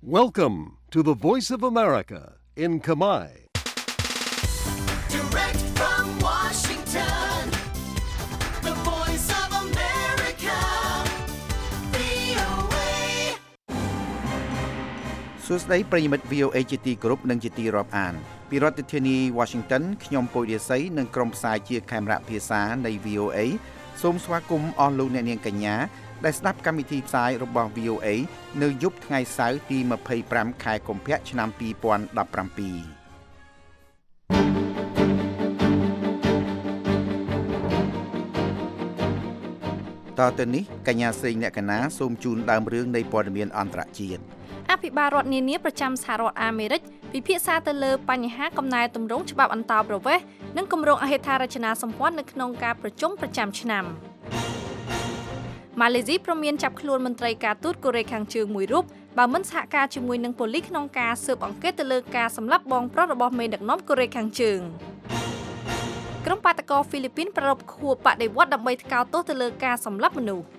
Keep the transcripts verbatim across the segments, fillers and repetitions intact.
Welcome to the Voice of America in Khmer. Direct from Washington, the Voice of America, វី អូ เอសួស្តីប្រិយមិត្ត វី អូ เอ ជាទីគោរពនិងជាទីរាប់អានពីរដ្ឋធានី Washington ខ្ញុំពូរិស័យនិងក្រុមផ្សាយជាខេមរៈភាសានៃ វី អូ เอ សូមស្វាគមន៍អស់លោកអ្នកនាងកញ្ញាដែលស្ដាប់កម្មវិធីផ្សាយរបស់ វី អូ เอ នៅយប់ថ្ងៃសៅរ៍ទីยี่สิบห้าខែកុម្ភៈឆ្នាំยี่สิบสิบเจ็ดតទៅនេះកញ្ញាស្រីអ្នកកណាសូមជូនដើមរឿងនៃព័ត៌មានអន្តរជាតិអភិបាលរដ្ឋនានាប្រចាំសហរដ្ឋអាមេរិកពិភាក្សាទៅលើបញ្ហាកំណែទម្រង់ច្បាប់អន្តោប្រវេសន៍និងគម្រោងអហេដ្ឋារចនាសម្ព័ន្ធនៅក្នុងការប្រជុំប្រចាំឆ្នាំម៉ាឡេស៊ីព្រមមានចាប់ខ្លួនមន្ត្រីការទូតកូរ៉េខាងជើងមួយរូបបើមិនសហការជាមួយនឹងប៉ូលីសក្នុងការស៊ើបអង្កេតទៅលើការសម្លាប់បងប្រុសរបស់មេដឹកនាំកូរ៉េខាងជើងក្រុមបាតកោហ្វីលីពីនប្រារព្ធខួបបដិវត្តន៍ដើម្បីថ្កោលទោសទៅលើការសម្លាប់មនុស្ស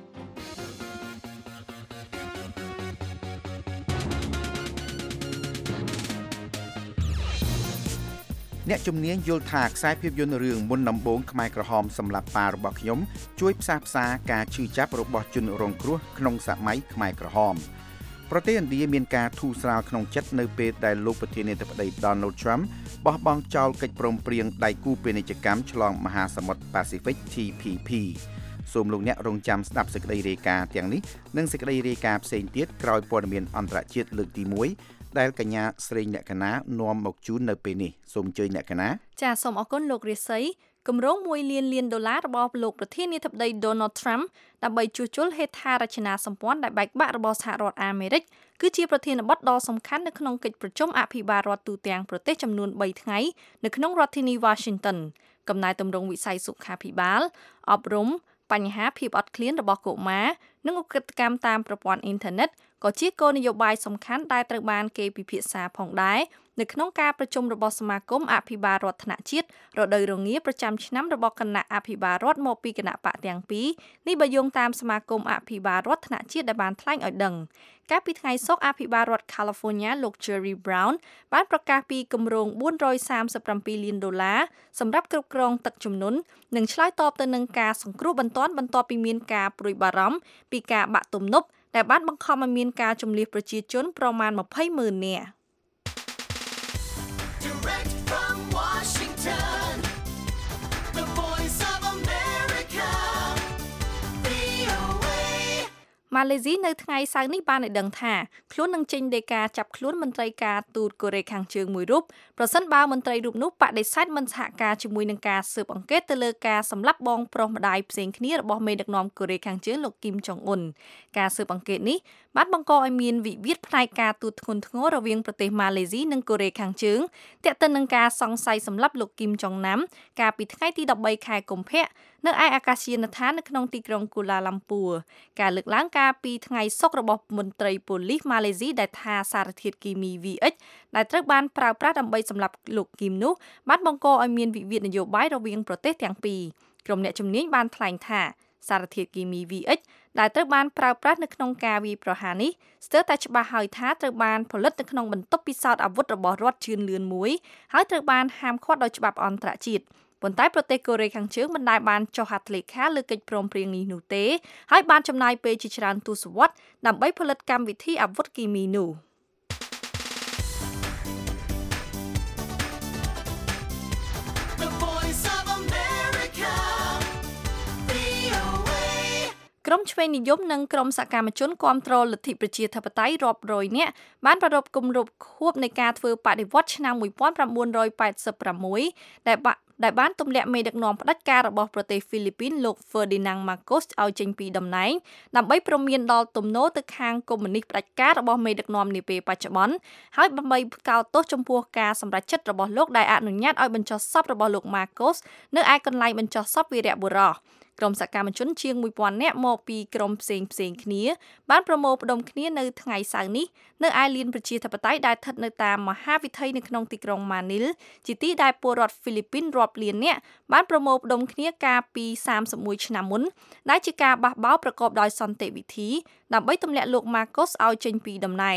អ្នកជំនាញយល់ថាខ្សែភាពយន្តរឿងមុនដំបូងខ្មែរក្រហមសម្រាប់ប៉ារបស់ខ្ញុំជួយផ្សះផ្សាការឈឺចាប់របស់ជនរងគ្រោះក្នុងសម័យខ្មែរក្រហមប្រទេសឥណ្ឌាមានការធូរស្រាលក្នុងចិត្តនៅពេលដែលលោកប្រធានាធិបតី Donald Trump បោះបង់ចោលកិច្ចព្រមព្រៀងដៃគូពាណិជ្ជកម្មឆ្លងមហាសមុទ្រ Pacific ที พี พี សូមលោកអ្នករងចាំស្ដាប់សេចក្តីរាយការណ៍ទាំងនេះនិងសេចក្តីរាយការណ៍ផ្សេងទៀតក្រោយព័ត៌មានអន្តរជាតិលើកទីមួយដែលកញ្ញាស្រីអ្នកកណានាំមកជូននៅពេលនេះសូមអញ្ជើញអ្នកកណាចាសសូមអរគុណលោករិស័យគម្រោងមួយលានលានដុល្លាររបស់លោកប្រធានាធិបតី Donald Trump ដើម្បីជួសជុលហេដ្ឋារចនាសម្ព័ន្ធដែលបែកបាក់របស់សហរដ្ឋអាមេរិកគឺជាប្រធានបទដ៏សំខាន់នៅក្នុងកិច្ចប្រជុំអភិបាលរដ្ឋទូទាំងប្រទេសចំនួនបីថ្ងៃនៅក្នុងរដ្ឋធានី Washington កំណែទម្រង់វិស័យសុខាភិបាលអប់រំបញ្ហាភាពអត់ឃ្លានរបស់កុមារនិងឧក្រិដ្ឋកម្មតាមប្រព័ន្ធអ៊ីនធឺណិតក៏ជាគោលនយោបាយសំខាន់ដែលត្រូវបានគេពិភាក្សាផងដែរនៅក្នុងការប្រជុំរបស់សមាគមអភិបាលរដ្ឋថ្នាក់ជាតិរដូវរងាប្រចាំឆ្នាំរបស់គណៈអភិបាលរដ្ឋមកពីគណៈបកទាំងពីរនេះបើយោងតាមសមាគមអភិបាលរដ្ឋថ្នាក់ជាតិដែលបានថ្លែងឲ្យដឹងកាលពីថ្ងៃសុក្រអភិបាលរដ្ឋ California លោក Jerry Brown បានប្រកាសពីគម្រោងbốn trăm ba mươi bảyលានដុល្លារសម្រាប់គ្រប់គ្រងទឹកជំនន់និងឆ្លើយតបទៅនឹងការសង្គ្រោះបន្ទាន់បន្ទាប់ពីមានការព្រួយបារម្ភពីការបាក់ទំនប់ដែលបានបង្ខំឲ្យមានការជម្លៀសប្រជាជនប្រមាណยี่สิบหมื่นនាក់ Direct from Washington, the Voice of America, វី អូ เอម៉ាឡេស៊ីនៅថ្ងៃសៅរ៍នេះបានឲ្យដឹងថាខ្លួននឹងចេញដីកាចាប់ខ្លួនមន្ត្រីការទូតកូរ៉េខាងជើងមួយរូបប្រសិនបើមន្ត្រីរូបនោះបដិសេធមិនសហការជាមួយនឹងការស៊ើបអង្កេតទៅលើការសម្លាប់បងប្រុសម្ដាយផ្សេងគ្នារបស់មេដឹកនាំកូរ៉េខាងជើងលោកគីមចុងអ៊ុនការស៊ើបអង្កេតនេះបានបង្កឲ្យមានវិវាទផ្នែកការទូតធ្ងន់ធ្ងររវាងប្រទេសម៉ាឡេស៊ីនិងកូរ៉េខាងជើងទាក់ទិននឹងការសង្ស័យសម្លាប់លោកគីមចុងណាំកាលពីថ្ងៃទី13ខែកុម្ភៈនៅឯអាកាសយានដ្ឋាននៅក្នុងទីក្រុងគូឡាឡាំពួរការលើកឡើងកាលពីថ្ងៃសុក្ររបស់មន្ត្រីប៉ូលីសម៉ាឡេស៊ីដែលថាសារធាតុគីមី វី អិច ដែលត្រូវបានប្រើប្រាស់ដើម្បីសម្លាប់លោកគីមនោះបានបង្កឲ្យមានវិវាទនយោបាយរវាងប្រទេសទាំងពីរក្រុមអ្នកជំនាញបានថ្លែងថាសារធាតុគីមី វី អិច ដែលត្រូវបានប្រើប្រាស់នៅក្នុងការវាយប្រហារនេះស្ទើរតែច្បាស់ហើយថាត្រូវបានផលិតនៅក្នុងបន្ទប់ពិសោធន៍អាវុធរបស់រដ្ឋជឿនលឿនមួយហើយត្រូវបានហាមឃាត់ដោយច្បាប់អន្តរជាតិប៉ុន្តែប្រទេសកូរ៉េខាងជើងមិនដែលបានចុះហត្ថលេខាលើកិច្ចព្រមព្រៀងនេះនោះទេហើយបានចំណាយពេលជាច្រើនទសវត្សរ៍ដើម្បីផលិតកម្មវិធីអាវុធគីមីនោះក្រុមឆ្វេងនិយមនិងក្រុមសកម្មជនគាំទ្រលទ្ធិប្រជាធិបតេយ្យរាប់រយនាក់បានប្រារព្ធគម្រប់ខួបនៃការធ្វើបដិវត្តន៍ឆ្នាំnineteen eighty-sixដែលបាក់ដែលបានទម្លាក់មេដឹកនាំផ្ដាច់ការរបស់ប្រទេសហ្វីលីពីនលោក Ferdinand Marcos ឲ្យចេញពីតំណែងដើម្បីព្រមានដល់ទំនោរទៅខាងកុម្មុយនីសផ្ដាច់ការរបស់មេដឹកនាំនាពេលបច្ចុប្បន្នហើយដើម្បីកោតទោសចំពោះការសម្រេចចិត្តរបស់លោកដែលអនុញ្ញាតឲ្យបញ្ចុះសពរបស់លោក Marcos នៅឯកន្លែងបញ្ចុះសពវីរៈបុរសក្រុមសកម្មជនជាងone thousandនាក់មកពីក្រុមផ្សេងផ្សេងគ្នាបានប្រមូលផ្ដុំគ្នានៅថ្ងៃសៅរ៍នេះនៅឯលានប្រជាធិបតេយ្យដែលស្ថិតនៅតាមមហាវិថីនៅក្នុងទីក្រុងម៉ានីលជាទីដែលពលរដ្ឋហ្វីលីពីនរាប់លាននាក់បានប្រមូលផ្ដុំគ្នាកាលពីthirty-oneឆ្នាំមុនដែលជាការបះបោរប្រកបដោយសន្តិវិធីដើម្បីទម្លាក់លោក Marcos ឲ្យចេញពីតំណែង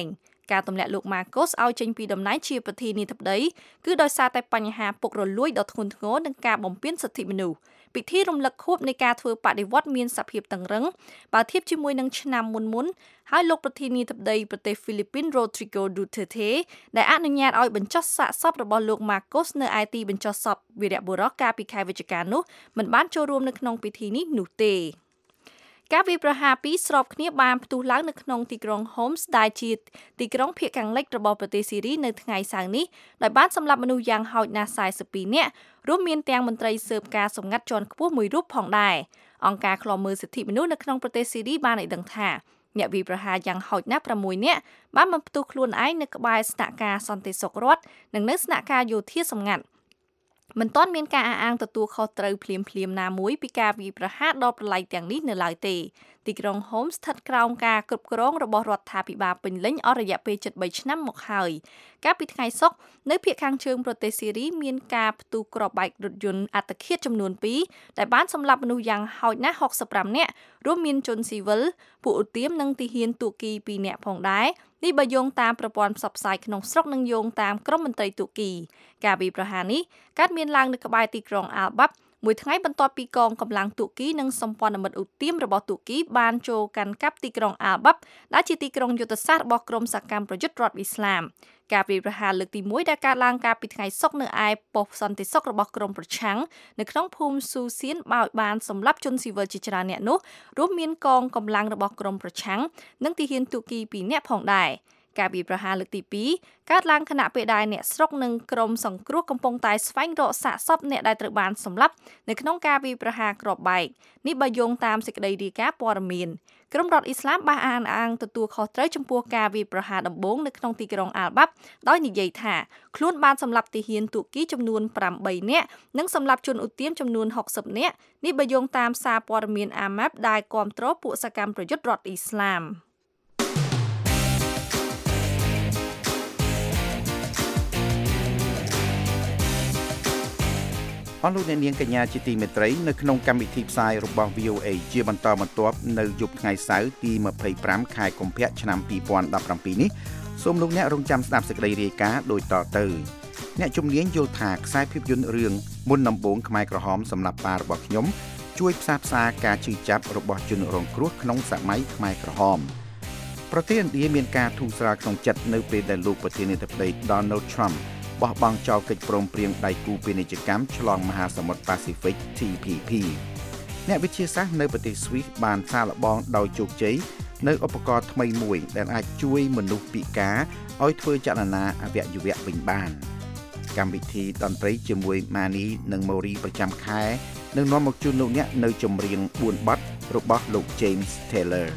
ការទម្លាក់លោក Marcos ឲ្យចេញពីតំណែងជាប្រធានាធិបតីគឺដោយសារតែបញ្ហាពុករលួយដ៏ធ្ងន់ធ្ងរនិងការបំពានសិទ្ធិមនុស្សពិធីរំលឹកខួបនៃការធ្វើបដិវត្តន៍មានសភាពតឹងរឹងបើធៀបជាមួយនឹងឆ្នាំមុនមុនហើយលោកប្រធានាធិបតីប្រទេសហ្វីលីពីន Rodrigo Duterte ដែលអនុញ្ញាតឲ្យបញ្ចុះសាកសពរបស់លោក Marcos នៅឯទីបញ្ចុះសពវីរបុរសកាលពីខែវិច្ឆិកានោះមិនបានចូលរួមនៅក្នុងពិធីនេះនោះទេការវាយប្រហារពីរស្របគ្នាបានផ្ទុះឡើងនៅក្នុងទីក្រុង Homs ដែលជាទីក្រុងភាគខាងលិចរបស់ប្រទេសស៊ីរីនៅថ្ងៃសៅរ៍នេះដោយបានសម្លាប់មនុស្សយ៉ាងហោចណាស់สี่สิบពីរនាក់រួមមានទាំងមន្ត្រីស៊ើបការសម្ងាត់ជាន់ខ្ពស់មួយរូបផងដែរអង្គការឃ្លាំមើលសិទ្ធិមនុស្សនៅក្នុងប្រទេសស៊ីរីបានឲ្យដឹងថាអ្នកវាយប្រហារយ៉ាងហោចណាស់ប្រាំមួយនាក់បានបំផ្ទុះខ្លួនឯងនៅក្បែរស្នាក់ការសន្តិសុខរដ្ឋនិងនៅស្នាក់ការយោធាសម្ងាត់មិនទាន់មានការអះអាងទទួលខុសត្រូវភ្លាមភ្លាមណាមួយពីការវាយប្រហារដ៏ប្រឡាយទាំងនេះនៅឡើយទេទីក្រុង Homs ស្ថិតក្រោមការគ្រប់គ្រងរបស់រដ្ឋាភិបាលពេញលេញអស់រយៈពេលជិតបីឆ្នាំមកហើយកាលពីថ្ងៃសុក្រនៅភាគខាងជើងប្រទេសស៊ីរីមានការផ្ទុះគ្រាប់បែករថយន្តអត្តឃាតចំនួនពីរដែលបានសម្លាប់មនុស្សយ៉ាងហោចណាស់หกสิบห้าនាក់រួមមានជនស៊ីវិលពួកឧទាមនិងទាហានទួរគីពីរនាក់ផងដែរនេះបើយោងតាមប្រព័ន្ធផ្សព្វផ្សាយក្នុងស្រុកនិងយោងតាមក្រុមមន្ត្រីទួរគីការវាយប្រហារនេះកើតមានឡើងនៅក្បែរទីក្រុងអាល់បាប់មួយថ្ងៃបន្ទាប់ពីកងកម្លាំងទួរគីនិងសម្ព័ន្ធមិត្តឧទាមរបស់ទួរគីបានចូលកាន់កាប់ទីក្រុងអាល់បាប់ដែលជាទីក្រុងយុទ្ធសាស្ត្ររបស់ក្រុមសកម្មប្រយុទ្ធរដ្ឋអ៊ីស្លាមការវាយប្រហារលើកទីមួយដែលកើតឡើងកាលពីថ្ងៃសុក្រនៅឯប៉ុស្តិ៍សន្តិសុខរបស់ក្រុមប្រឆាំងនៅក្នុងភូមិស៊ូសៀនដោយបានសម្លាប់ជនស៊ីវិលជាច្រើនអ្នកនោះរួមមានកងកម្លាំងរបស់ក្រុមប្រឆាំងនិងទាហានទួរគីពីរនាក់ផងដែរការវាយប្រហារលើកទីពីរកើតឡើងខណៈពេលដែលអ្នកស្រុកនិងក្រុមសង្គ្រោះកំពុងតែស្វែងរកសាកសពអ្នកដែលត្រូវបានសម្លាប់នៅក្នុងការវាយប្រហារគ្រាប់បែកនេះបើយោងតាមសេចក្តីរាយការណ៍ព័ត៌មានក្រុមរដ្ឋអ៊ីស្លាមបានអះអាងទទួលខុសត្រូវចំពោះការវាយប្រហារដំបូងនៅក្នុងទីក្រុងអាល់បាប់ដោយនិយាយថាខ្លួនបានសម្លាប់ទាហានទួរគីចំនួនប្រាំបីនាក់និងសម្លាប់ជនឧទាមចំនួនหกสิบនាក់នេះបើយោងតាមសារព័ត៌មានអាម៉ាប់ដែលគាំទ្រពួកសកម្មប្រយុទ្ធរដ្ឋអ៊ីស្លាមអស់លោកអ្នកនាងកញ្ញាជាទីមេត្រីនៅក្នុងកម្មវិធីផ្សាយរបស់ វី អូ អេ ជាបន្តបន្ទាប់នៅយប់ថ្ងៃសៅរ៍ទីยี่สิบห้าខែកុម្ភៈឆ្នាំยี่สิบสิบเจ็ดនេះសូមលោកអ្នករងចាំស្ដាប់សេចក្តីរាយការណ៍ដូចតទៅអ្នកជំនាញយល់ថាខ្សែភាពយន្តរឿងមុនដំបូងខ្មែរក្រហមសម្រាប់ប៉ារបស់ខ្ញុំជួយផ្សះផ្សាការឈឺចាប់របស់ជនរងគ្រោះក្នុងសម័យខ្មែរក្រហមប្រទេសឥណ្ឌាមានការធូរស្រាលក្នុងចិត្តនៅពេលដែលលោកប្រធានាធិបតី Donald Trumpបោះបង់ចោលកិច្ចព្រមព្រៀងដៃគូពាណិជ្ជកម្មឆ្លងមហាសមុទ្រប៉ាស៊ីហ្វិក T P P អ្នកវិទ្យាសាស្ត្រនៅប្រទេសស្វីសបានសាកល្បងដោយជោគជ័យនៅឧបករណ៍ថ្មីមួយដែលអាចជួយមនុស្សពិការឲ្យធ្វើចលនាអវយវៈវិញបានកម្មវិធីតន្ត្រីជាមួយ Mani និង Mori ប្រចាំខែនឹងនាំមកជូនលោកអ្នកនៅចម្រៀងបួនបទរបស់លោក James Taylor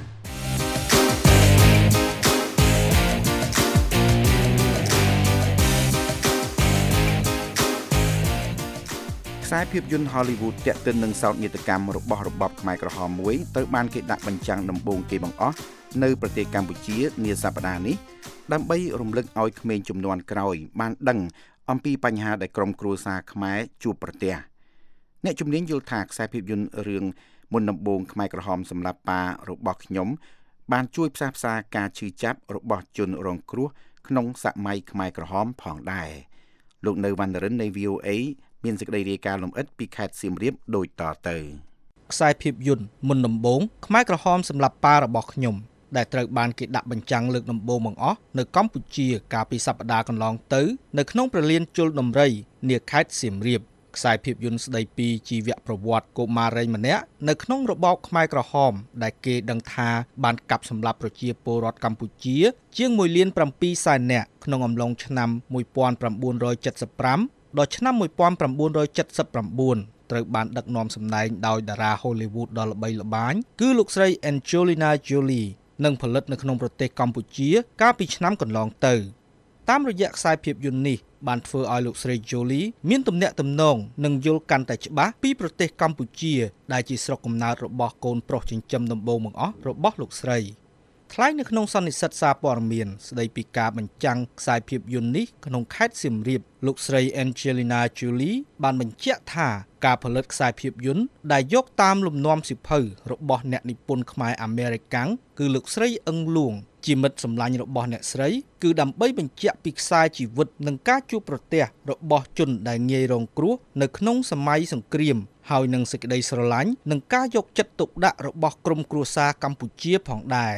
ខ្សែភាពយន្ត Hollywood ទាក់ទិននឹងសោកនាដកម្មរបស់របបខ្មែរក្រហមមួយត្រូវបានគេដាក់បញ្ចាំងដំបូងគេបង្អស់នៅប្រទេសកម្ពុជានាសប្តាហ៍នេះដើម្បីរំលឹកឲ្យក្មេងជំនាន់ក្រោយបានដឹងអំពីបញ្ហាដែលក្រុមគ្រួសារខ្មែរជួបប្រទះអ្នកជំនាញយល់ថាខ្សែភាពយន្តរឿងមុនដំបូងខ្មែរក្រហមសម្រាប់ប៉ារបស់ខ្ញុំបានជួយផ្សះផ្សាការឈឺចាប់របស់ជនរងគ្រោះក្នុងសម័យខ្មែរក្រហមផងដែរលោកនៅវណ្ណរិននៃ វី អូ អេ មានសេចក្តីរាយការណ៍លម្អិតពីខេត្តសៀមរាបដូចតទៅខ្សែភាពយន្តមុនដំបូងខ្មែរក្រហមសម្រាប់ប៉ារបស់ខ្ញុំដែលត្រូវបានគេដាក់បញ្ចាំងលើកដំបូងបង្អស់នៅកម្ពុជាកាលពីសប្តាហ៍កន្លងទៅនៅក្នុងព្រលានជលដំរីនាខេត្តសៀមរាបខ្សែភាពយន្តស្ដីពីជីវប្រវត្តិកុមារីម្នាក់នៅក្នុងរបបខ្មែរក្រហមដែលគេដឹងថាបានកាប់សម្លាប់ប្រជាពលរដ្ឋកម្ពុជាជាងមួយលានប្រាំពីរសែននាក់ក្នុងអំឡុងឆ្នាំមួយពាន់ប្រាំបួនរយседមប្រាំដល់ឆ្នាំមួយពាន់ប្រាំបួនរយседមប្រាំបួនត្រូវបានដឹកនាំសម្ដែងដោយតារា Hollywood ដ៏ល្បីល្បាញគឺលោកស្រី Angelina Jolie និងផលិតនៅក្នុងប្រទេសកម្ពុជាកាលពីឆ្នាំកន្លងទៅតាមរយៈខ្សែភាពយន្តនេះបានធ្វើឲ្យលោកស្រី Jolie មានទំនាក់ទំនងនិងយល់កាន់តែច្បាស់ពីប្រទេសកម្ពុជាដែលជាស្រុកកំណើតរបស់កូនប្រុសចិញ្ចឹមដំបូងបង្អស់របស់លោកស្រីថ្លែងនៅក្នុងសន្និសីទសារព័ត៌មានស្ដីពីការបញ្ចាំងខ្សែភាពយន្តនេះក្នុងខេត្តសៀមរាបលោកស្រី Angelina Jolie បានបញ្ជាក់ថាការផលិតខ្សែភាពយន្តដែលយកតាមលំនាំសៀវភៅរបស់អ្នកនិពន្ធខ្មែរអាមេរិកាំងគឺលោកស្រីអឹងលួងជាមិត្តសម្លាញ់របស់អ្នកស្រីគឺដើម្បីបញ្ជាក់ពីខ្សែជីវិតនិងការជួបប្រទះរបស់ជនដែលងាយរងគ្រោះនៅក្នុងសម័យសង្គ្រាមហើយនឹងសេចក្តីស្រឡាញ់និងការយកចិត្តទុកដាក់របស់ក្រុមគ្រួសារកម្ពុជាផងដែរ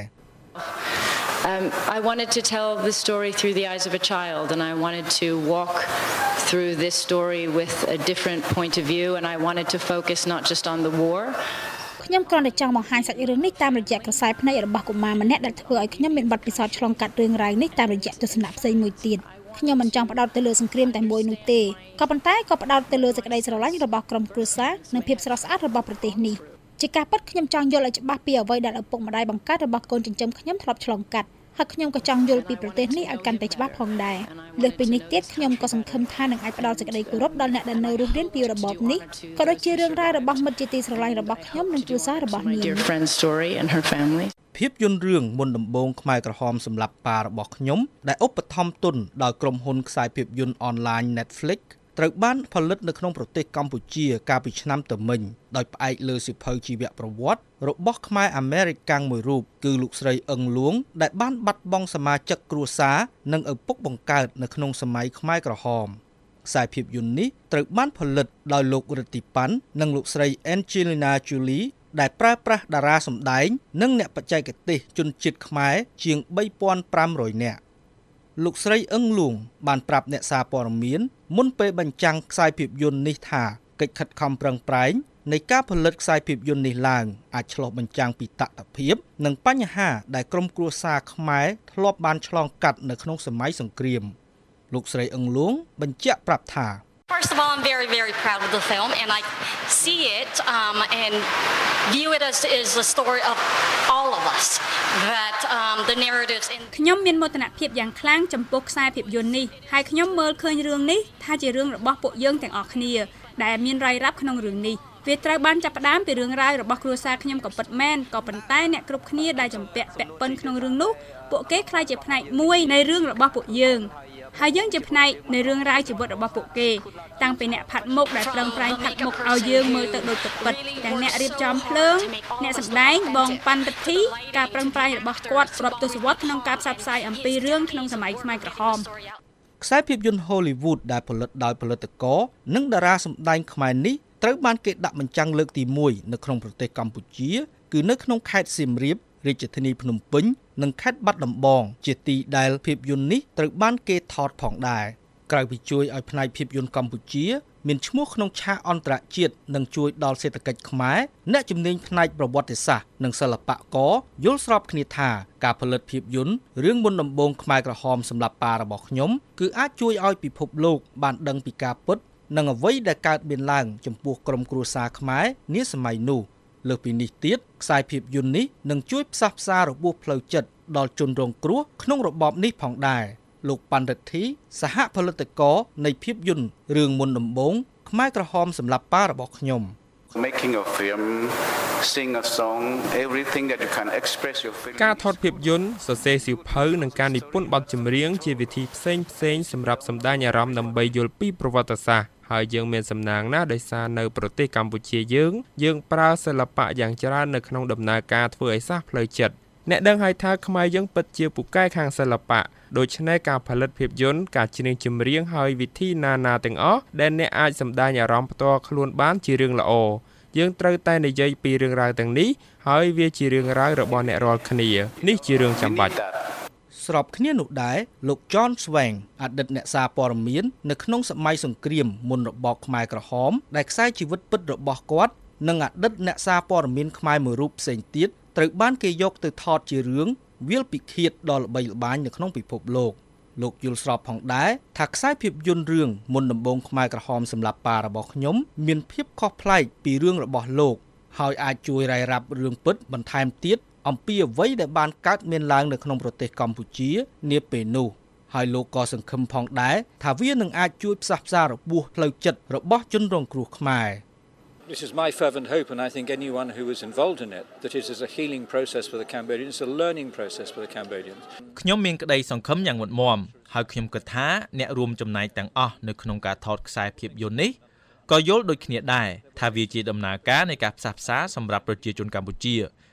Um, I wanted to tell the story through the eyes of a child, and I wanted to walk through this story with a different point of view, and I wanted to focus not just on the war. ខ្ញុំគ្រាន់តែចង់បង្ហាញសាច់រឿងនេះតាមរយៈខ្សែភ្នែករបស់កុមារម្នាក់ដែលធ្វើឲ្យខ្ញុំមានបទពិសោធន៍ឆ្លងកាត់រឿងរ៉ាវនេះតាមរយៈទស្សនៈផ្សេងមួយទៀតខ្ញុំមិនចង់ផ្ដោតទៅលើសង្គ្រាមតែមួយនោះទេក៏ប៉ុន្តែក៏ផ្ដោតទៅលើសេចក្តីស្រឡាញ់របស់ក្រុមគ្រួសារនិងភាពស្រស់ស្អាតរបស់ប្រទេសនេះជាការពិតខ្ញុំចង់យល់ឲ្យច្បាស់ពីអ្វីដែលឪពុកម្ដាយបង្កើតរបស់កូនចិញ្ចឹមខ្ញុំធ្លាប់ឆ្លងកាត់ហើយខ្ញុំក៏ចង់យល់ពីប្រទេសនេះឲ្យកាន់តែច្បាស់ផងដែរលើសពីនេះទៀតខ្ញុំក៏សង្ឃឹមថានឹងអាចផ្ដល់សេចក្តីគោរពដល់អ្នកដែលនៅរស់រានពីរបបនេះក៏ដូចជារឿងរ៉ាវរបស់មិត្តជាទីស្រឡាញ់របស់ខ្ញុំនិងគ្រួសាររបស់នាងភាពយន្តរឿងមុនដំបូងខ្មែរក្រហមសម្រាប់ប៉ារបស់ខ្ញុំដែលឧបត្ថម្ភទុនដោយក្រុមហ៊ុនខ្សែភាពយន្តអនឡាញ Netflix ត្រូវបានផលិតនៅក្នុងប្រទេសកម្ពុជាកាលពីឆ្នាំទៅមិញដោយផ្អែកលើសៀវភៅជីវប្រវត្តិរបស់ខ្មែរអាមេរិកាំងមួយរូបគឺលោកស្រីអឹងលួងដែលបានបាត់បង់សមាជិកគ្រួសារនិងឪពុកបង្កើតនៅក្នុងសម័យខ្មែរក្រហមខ្សែភាពយន្តនេះត្រូវបានផលិតដោយលោករិទ្ធិប៉ាន់និងលោកស្រី Angelina Jolie ដែលប្រើប្រាស់តារាសម្ដែងនិងអ្នកបច្ចេកទេសជនជាតិខ្មែរជាងបីពាន់ប្រាំរយនាក់លោកស្រីអឹងលួងបានប្រាប់អ្នកសារព័ត៌មានមុនពេលបញ្ចាំងខ្សែភាពយន្តនេះថាកិច្ចខិតខំប្រឹងប្រែងនៃការផលិតខ្សែភាពយន្តនេះឡើងអាចឆ្លុះបញ្ចាំងពីតថភាពនិងបញ្ហាដែលក្រុមគ្រួសារខ្មែរធ្លាប់បានឆ្លងកាត់នៅក្នុងសម័យសង្គ្រាមលោកស្រីអឹងលួងបញ្ជាក់ប្រាប់ថា First of all, I'm very, very proud of the film, and I see it um, and view it as is the story of all of us. That um, the narratives in ខ្ញុំមានមោទនភាពយ៉ាងខ្លាំងចំពោះខ្សែភាពយន្តនេះហើយខ្ញុំមើលឃើញរឿងនេះថាជារឿងរបស់ពួកយើងទាំងអស់គ្នាដែលមានរ៉ាយរ៉ាប់ក្នុងរឿងនេះវាត្រូវបានចាប់ផ្ដើមពីរឿងរ៉ាវរបស់គ្រួសារខ្ញុំក៏ពិតមែនក៏ប៉ុន្តែអ្នកគ្រប់គ្នាដែលជំពាក់ពាក់ព័ន្ធក្នុងរឿងនោះពួកគេខ្លាចជាផ្នែកមួយនៃរឿងរបស់ពួកយើងហើយយើងជាផ្នែកនៃរឿងរ៉ាវជីវិតរបស់ពួកគេតាំងពីអ្នកផាត់មុខដែលប្រឹងប្រែងផាត់មុខឲ្យយើងមើលទៅដូចពិតៗទាំងអ្នករៀបចំភ្លើងអ្នកសម្ដែងបងប៉ាន់រិទ្ធីការប្រឹងប្រែងរបស់គាត់រាប់ទសវត្សរ៍ក្នុងការផ្សព្វផ្សាយអំពីរឿងក្នុងសម័យខ្មែរក្រហមខ្សែភាពយន្ត Hollywood ដែលផលិតដោយផលិតករនិងតារាសម្ដែងខ្មែរនេះត្រូវបានគេដាក់បញ្ចាំងលើកទីមួយនៅក្នុងប្រទេសកម្ពុជាគឺនៅក្នុងខេត្តសៀមរាបរាជធានីភ្នំពេញនិងខេត្តបាត់ដំបងជាទីដែលភាពយន្តនេះត្រូវបានគេថតផងដែរក្រៅពីជួយឲ្យផ្នែកភាពយន្តកម្ពុជាមានឈ្មោះក្នុងឆាកអន្តរជាតិនិងជួយដល់សេដ្ឋកិច្ចខ្មែរអ្នកជំនាញផ្នែកប្រវត្តិសាស្ត្រនិងសិល្បករយល់ស្របគ្នាថាការផលិតភាពយន្តរឿងមុនដំបូងខ្មែរក្រហមសម្រាប់ប៉ារបស់ខ្ញុំគឺអាចជួយឲ្យពិភពលោកបានដឹងពីការពិតនិងអ្វីដែលកើតមានឡើងចំពោះក្រុមគ្រួសារខ្មែរនាសម័យនោះលើសពីនេះទៀតខ្សែភាពយន្តនេះនឹងជួយផ្សះផ្សារបួសផ្លូវចិត្តដល់ជនរងគ្រោះក្នុងរបបនេះផងដែរលោកប៉ាន់រិទ្ធីសហផលិតករនៃភាពយន្តរឿងមុនដំបូងខ្មែរក្រហមសម្រាប់ប៉ារបស់ខ្ញុំ Making a film, sing a song, everything that you can express your feelings. ការថតភាពយន្តសរសេរសៀវភៅនិងការនិពន្ធបទចម្រៀងជាវិធីផ្សេងផ្សេងសម្រាប់សម្ដែងអារម្មណ៍ដើម្បីយល់ពីប្រវត្តិសាស្ត្រហើយយើងមានសំណាងណាស់ដោយសារនៅប្រទេសកម្ពុជាយើងយើងប្រើសិល្បៈយ៉ាងច្រើននៅក្នុងដំណើរការធ្វើឲ្យសះផ្លូវចិត្តអ្នកដឹងហើយថាខ្មែរយើងពិតជាពូកែខាងសិល្បៈដូច្នេះការផលិតភាពយន្តការច្រៀងចម្រៀងហើយវិធីណាណាទាំងអស់ដែលអ្នកអាចសម្ដែងអារម្មណ៍ផ្ទាល់ខ្លួនបានជារឿងល្អយើងត្រូវតែនិយាយពីរឿងរ៉ាវទាំងនេះហើយវាជារឿងរ៉ាវរបស់អ្នករាល់គ្នានេះជារឿងចាំបាច់ស្របគ្នានោះដែរលោក John Swain អតីតអ្នកសារព័ត៌មាននៅក្នុងសម័យសង្គ្រាមមុនរបបខ្មែរក្រហមដែលខ្សែជីវិតពិតរបស់គាត់និងអតីតអ្នកសារព័ត៌មានខ្មែរមួយរូបផ្សេងទៀតត្រូវបានគេយកទៅថតជារឿងវាលពិឃាតដ៏ល្បីល្បាញនៅក្នុងពិភពលោកលោកយល់ស្របផងដែរថាខ្សែភាពយន្តរឿងមុនដំបូងខ្មែរក្រហមសម្រាប់ប៉ារបស់ខ្ញុំមានភាពខុសប្លែកពីរឿងរបស់លោកហើយអាចជួយរាយរាប់រឿងពិតបន្ថែមទៀតអំពីអ្វីដែលបានកើតមានឡើងនៅក្នុងប្រទេសកម្ពុជានាពេលនោះហើយលោកក៏សង្ឃឹមផងដែរថាវានឹងអាចជួយផ្សះផ្សារបួសផ្លូវចិត្តរបស់ជនរងគ្រោះខ្មែរ This is my fervent hope, and I think anyone who was involved in it, that it is a healing process for the Cambodians, a learning process for the Cambodians. ខ្ញុំមានក្តីសង្ឃឹមយ៉ាងមុតមាំហើយខ្ញុំគិតថាអ្នករួមចំណែកទាំងអស់នៅក្នុងការថតខ្សែភាពយន្តនេះក៏យល់ដូចគ្នាដែរថាវាជាដំណើរការនៃការផ្សះផ្សាសម្រាប់ប្រជាជនកម្ពុជា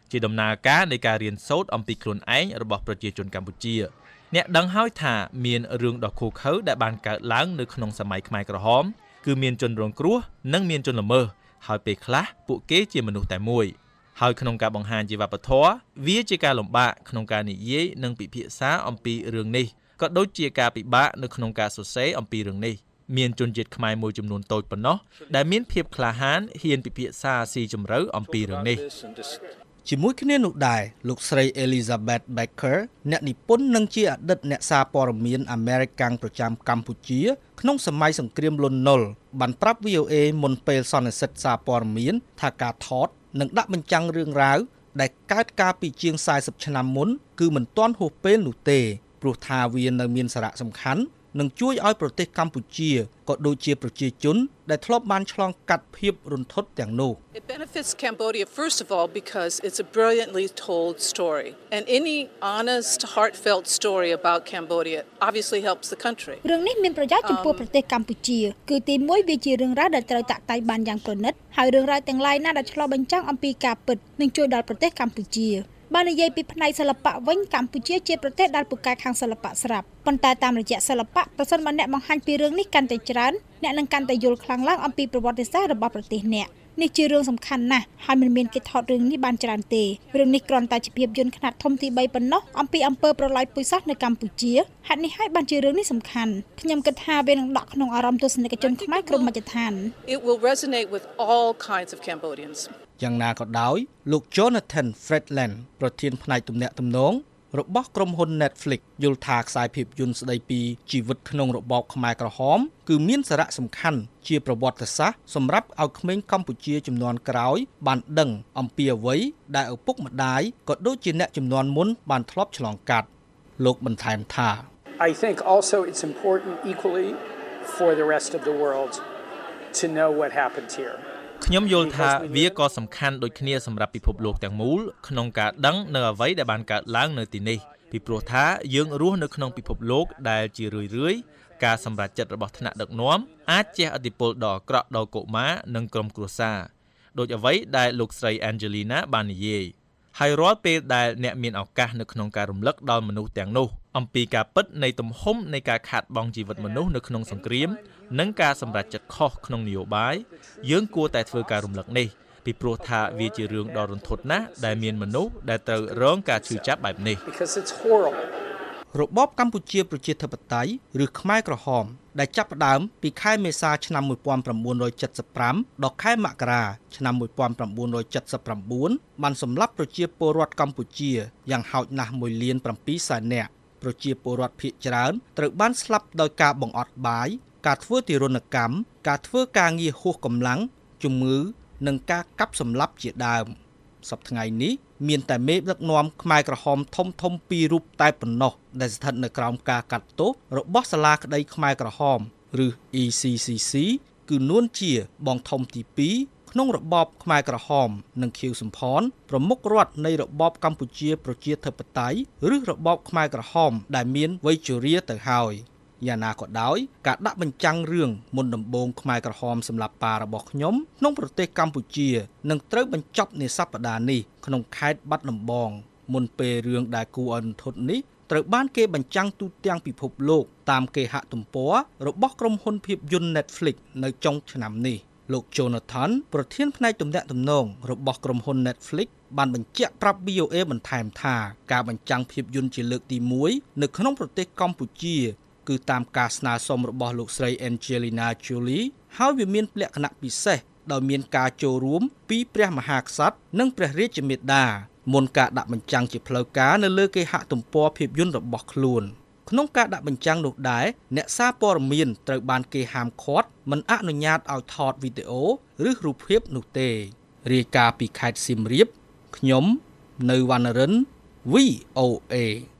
ជាដំណើរការនៃការរៀនសូត្រអំពីខ្លួនឯងរបស់ប្រជាជនកម្ពុជាអ្នកដឹងហើយថាមានរឿងដ៏ឃោរឃៅដែលបានកើតឡើងនៅក្នុងសម័យខ្មែរក្រហមគឺមានជនរងគ្រោះនិងមានជនល្មើសហើយពេលខ្លះពួកគេជាមនុស្សតែមួយហើយក្នុងការបង្ហាញជាវប្បធម៌វាជាការលំបាកក្នុងការនិយាយនិងពិភាក្សាអំពីរឿងនេះក៏ដូចជាការពិបាកនៅក្នុងការសរសេរអំពីរឿងនេះមានជនជាតិខ្មែរមួយចំនួនតូចប៉ុណ្ណោះដែលមានភាពក្លាហានហ៊ានពិភាក្សាស៊ីជម្រៅអំពីរឿងនេះជាមួយគ្នានោះដែរលោកស្រី Elizabeth Baker អ្នកនិពន្ធនិងជាអតីតអ្នកសារព័ត៌មាន American ប្រចាំកម្ពុជាក្នុងសម័យសង្គ្រាមលន់នល់បានប្រាប់ វី អូ เอ មុនពេលសន្និសីទសារព័ត៌មានថាការថតនិងដាក់បញ្ចាំងរឿងរ៉ាវដែលកើតកាលពីជាង40ឆ្នាំមុនគឺមិនទាន់ហួសពេលនោះទេព្រោះថាវានៅមានសារៈសំខាន់នឹងជួយឲ្យប្រទេសកម្ពុជាក៏ដូចជាប្រជាជនដែលធ្លាប់បានឆ្លងកាត់ភាពរន្ធត់ទាំងនោះ It benefits Cambodia first of all because it's a brilliantly told story and any honest heartfelt story about Cambodia obviously helps the country រឿងនេះមានប្រយោជន៍ចំពោះប្រទេសកម្ពុជាគឺទីមួយវាជារឿងរ៉ាវដែលត្រូវតាក់តែងបានយ៉ាងប្រណិតហើយរឿងរ៉ាវទាំងឡាយណាដែលឆ្លុះបញ្ចាំងអំពីការពិតនឹងជួយដល់ប្រទេសកម្ពុជាបើនិយាយពីផ្នែកសិល្បៈវិញកម្ពុជាជាប្រទេសដែលពូកែខាងសិល្បៈស្រាប់ប៉ុន្តែតាមរយៈសិល្បៈប្រសិនបើអ្នកបង្ហាញពីរឿងនេះកាន់តែច្រើនអ្នកនឹងកាន់តែយល់ខ្លាំងឡើងអំពីប្រវត្តិសាស្ត្ររបស់ប្រទេសអ្នកនេះជារឿងសំខាន់ណាស់ហើយមិនមានគេថតរឿងនេះបានច្រើនទេរឿងនេះគ្រាន់តែជាភាពយន្តខ្នាតធំទីបីប៉ុណ្ណោះអំពីអំពើប្រល័យពូជសាសន៍នៅកម្ពុជាហេតុនេះហើយបានជារឿងនេះសំខាន់ខ្ញុំគិតថាវានឹងដក់ក្នុងអារម្មណ៍ទស្សនិកជនខ្មែរគ្រប់មជ្ឈដ្ឋាន It will resonate with all kinds of Cambodians យ៉ាងណាក៏ដោយលោក Jonathan Fredland ប្រធានផ្នែកទំនាក់ទំនងរបស់ក្រុមហ៊ុន Netflix យល់ថាខ្សែភាពយន្តស្ដីពីជីវិតក្នុងរបបខ្មែរក្រហមគឺមានសារៈសំខាន់ជាប្រវត្តិសាស្ត្រសម្រាប់ឲ្យក្មេងកម្ពុជាជំនាន់ក្រោយបានដឹងអំពីអ្វីដែលឪពុកម្ដាយក៏ដូចជាអ្នកជំនាន់មុនបានធ្លាប់ឆ្លងកាត់លោកបន្ថែមថា I think also it's important equally for the rest of the world to know what happened here ខ្ញុំយល់ថាវាក៏សំខាន់ដូចគ្នាសម្រាប់ពិភពលោកទាំងមូលក្នុងការដឹងនៅអ្វីដែលបានកើតឡើងនៅទីនេះពីព្រោះថាយើងរស់នៅក្នុងពិភពលោកដែលជារឿយរឿយការសម្រេចចិត្តរបស់ថ្នាក់ដឹកនាំអាចជះឥទ្ធិពលដ៏អាក្រក់ដល់កុមារនិងក្រុមគ្រួសារដូចអ្វីដែលលោកស្រី Angelina បាននិយាយហើយរាល់ពេលដែលអ្នកមានឱកាសនៅក្នុងការរំលឹកដល់មនុស្សទាំងនោះអំពីការពិតនៃទំហំនៃការខាតបង់ជីវិតមនុស្សនៅក្នុងសង្គ្រាមនិងការសម្រេចចិត្តខុសក្នុងនយោបាយយើងគួរតែធ្វើការរំលឹកនេះពីព្រោះថាវាជារឿងដ៏រន្ធត់ណាស់ដែលមានមនុស្សដែលត្រូវរងការឈឺចាប់បែបនេះរបបកម្ពុជាប្រជាធិបតេយ្យឬខ្មែរក្រហមដែលចាប់ផ្ដើមពីខែមេសាឆ្នាំmột nghìn chín trăm bảy mươi lămដល់ខែមករាឆ្នាំmột nghìn chín trăm bảy mươi chínបានសម្លាប់ប្រជាពលរដ្ឋកម្ពុជាយ៉ាងហោចណាស់មួយលានbảyសែននាក់ប្រជាពលរដ្ឋភាគច្រើនត្រូវបានស្លាប់ដោយការបង្អត់បាយការធ្វើទារុណកម្មការធ្វើការងារហួសកម្លាំងជំងឺនិងការកាប់សម្លាប់ជាដើមសប្តាហ៍ថ្ងៃនេះមានតែមេដឹកនាំខ្មែរក្រហមធំធំពីររូបតែប៉ុណ្ណោះដែលស្ថិតនៅក្រោមការកាត់ទោសរបស់សាលាក្តីខ្មែរក្រហមឬ E C C C គឺនួនជាបងធំទីពីរក្នុងរបបខ្មែរក្រហមនិងខៀវសំផនប្រមុខរដ្ឋនៃរបបកម្ពុជាប្រជាធិបតេយ្យឬរបបខ្មែរក្រហមដែលមានវ័យជរាទៅហើយយ៉ាងណាក៏ដោយការដាក់បញ្ចាំងរឿងមុនដំបូងខ្មែរក្រហមសម្រាប់ប៉ារបស់ខ្ញុំក្នុងប្រទេសកម្ពុជានឹងត្រូវបញ្ចប់នាសប្តាហ៍នេះក្នុងខេត្តបាត់ដំបងមុនពេលរឿងដែលគួរឲ្យរន្ធត់នេះត្រូវបានគេបញ្ចាំងទូទាំងពិភពលោកតាមគេហទំព័ររបស់ក្រុមហ៊ុនភាពយន្ត Netflix នៅចុងឆ្នាំនេះលោក Jonathan ប្រធានផ្នែកទំនាក់ទំនងរបស់ក្រុមហ៊ុន Netflix បានបញ្ជាក់ប្រាប់ វី អូ เอ បន្ថែមថាការបញ្ចាំងភាពយន្តជាលើកទីមួយនៅក្នុងប្រទេសកម្ពុជាគឺតាមការស្នើសុំរបស់លោកស្រី Angelina Jolie ហើយវាមានលក្ខណៈពិសេសដោយមានការចូលរួមពីព្រះមហាក្សត្រនិងព្រះរាជាមាតាមុនការដាក់បញ្ចាំងជាផ្លូវការនៅលើគេហទំព័រភាពយន្តរបស់ខ្លួនក្នុងការដាក់បញ្ចាំងនោះដែរអ្នកសារព័ត៌មានត្រូវបានគេហាមឃាត់មិនអនុញ្ញាតឲ្យថតវីដេអូឬរូបភាពនោះទេរាយការណ៍ពីខេត្តសៀមរាបខ្ញុំនៅវណ្ណរិន វី អូ เอ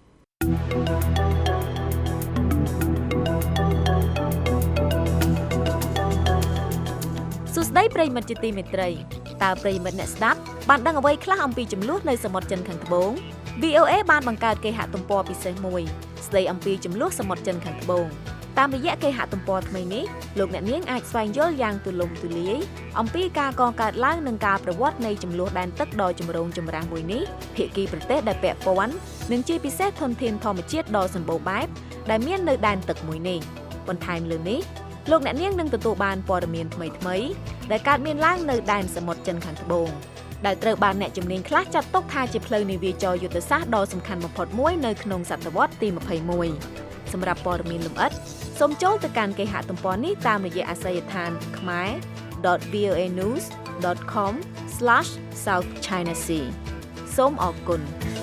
សួស្តីប្រិយមិត្តជាទីមេត្រីតើប្រិយមិត្តអ្នកស្ដាប់បានដឹងអ្វីខ្លះអំពីចំនួននៅសមុទ្រចិនខាងត្បូង វី អូ เอ បានបង្កើតគេហទំព័រពិសេសមួយស្ដីអំពីចំនួនសមុទ្រចិនខាងត្បូងតាមរយៈគេហទំព័រថ្មីនេះលោកអ្នកនាងអាចស្វែងយល់យ៉ាងទូលំទូលាយអំពីការកកើតឡើងនិងការប្រវត្តិនៃចំនួនដែនទឹកដ៏ចម្រូងចម្រាសមួយនេះភាគីប្រទេសដែលពាក់ព័ន្ធនិងជាពិសេសធនធានធម្មជាតិដ៏សម្បូរបែបដែលមាននៅដែនទឹកមួយនេះបន្ថែមលើនេះលោកអ្នកនាងនឹងទទួលបានព័ត៌មានថ្មីៗដែលកើតមានឡើងនៅដែនសមុទ្រចិនខាងត្បូងដែលត្រូវបានអ្នកជំនាញខ្លះចាត់ទុកថាជាផ្លូវនាវាចរយុទ្ធសាស្ត្រដ៏សំខាន់បំផុតមួយនៅក្នុងសតវត្សទីម្ភៃមួយសម្រាប់ព័ត៌មានលម្អិតសូមចូលទៅកាន់គេហទំព័រនេះតាមរយៈអាសយដ្ឋាន khmer dot v o a news dot com slash south china sea សូមអរគុណ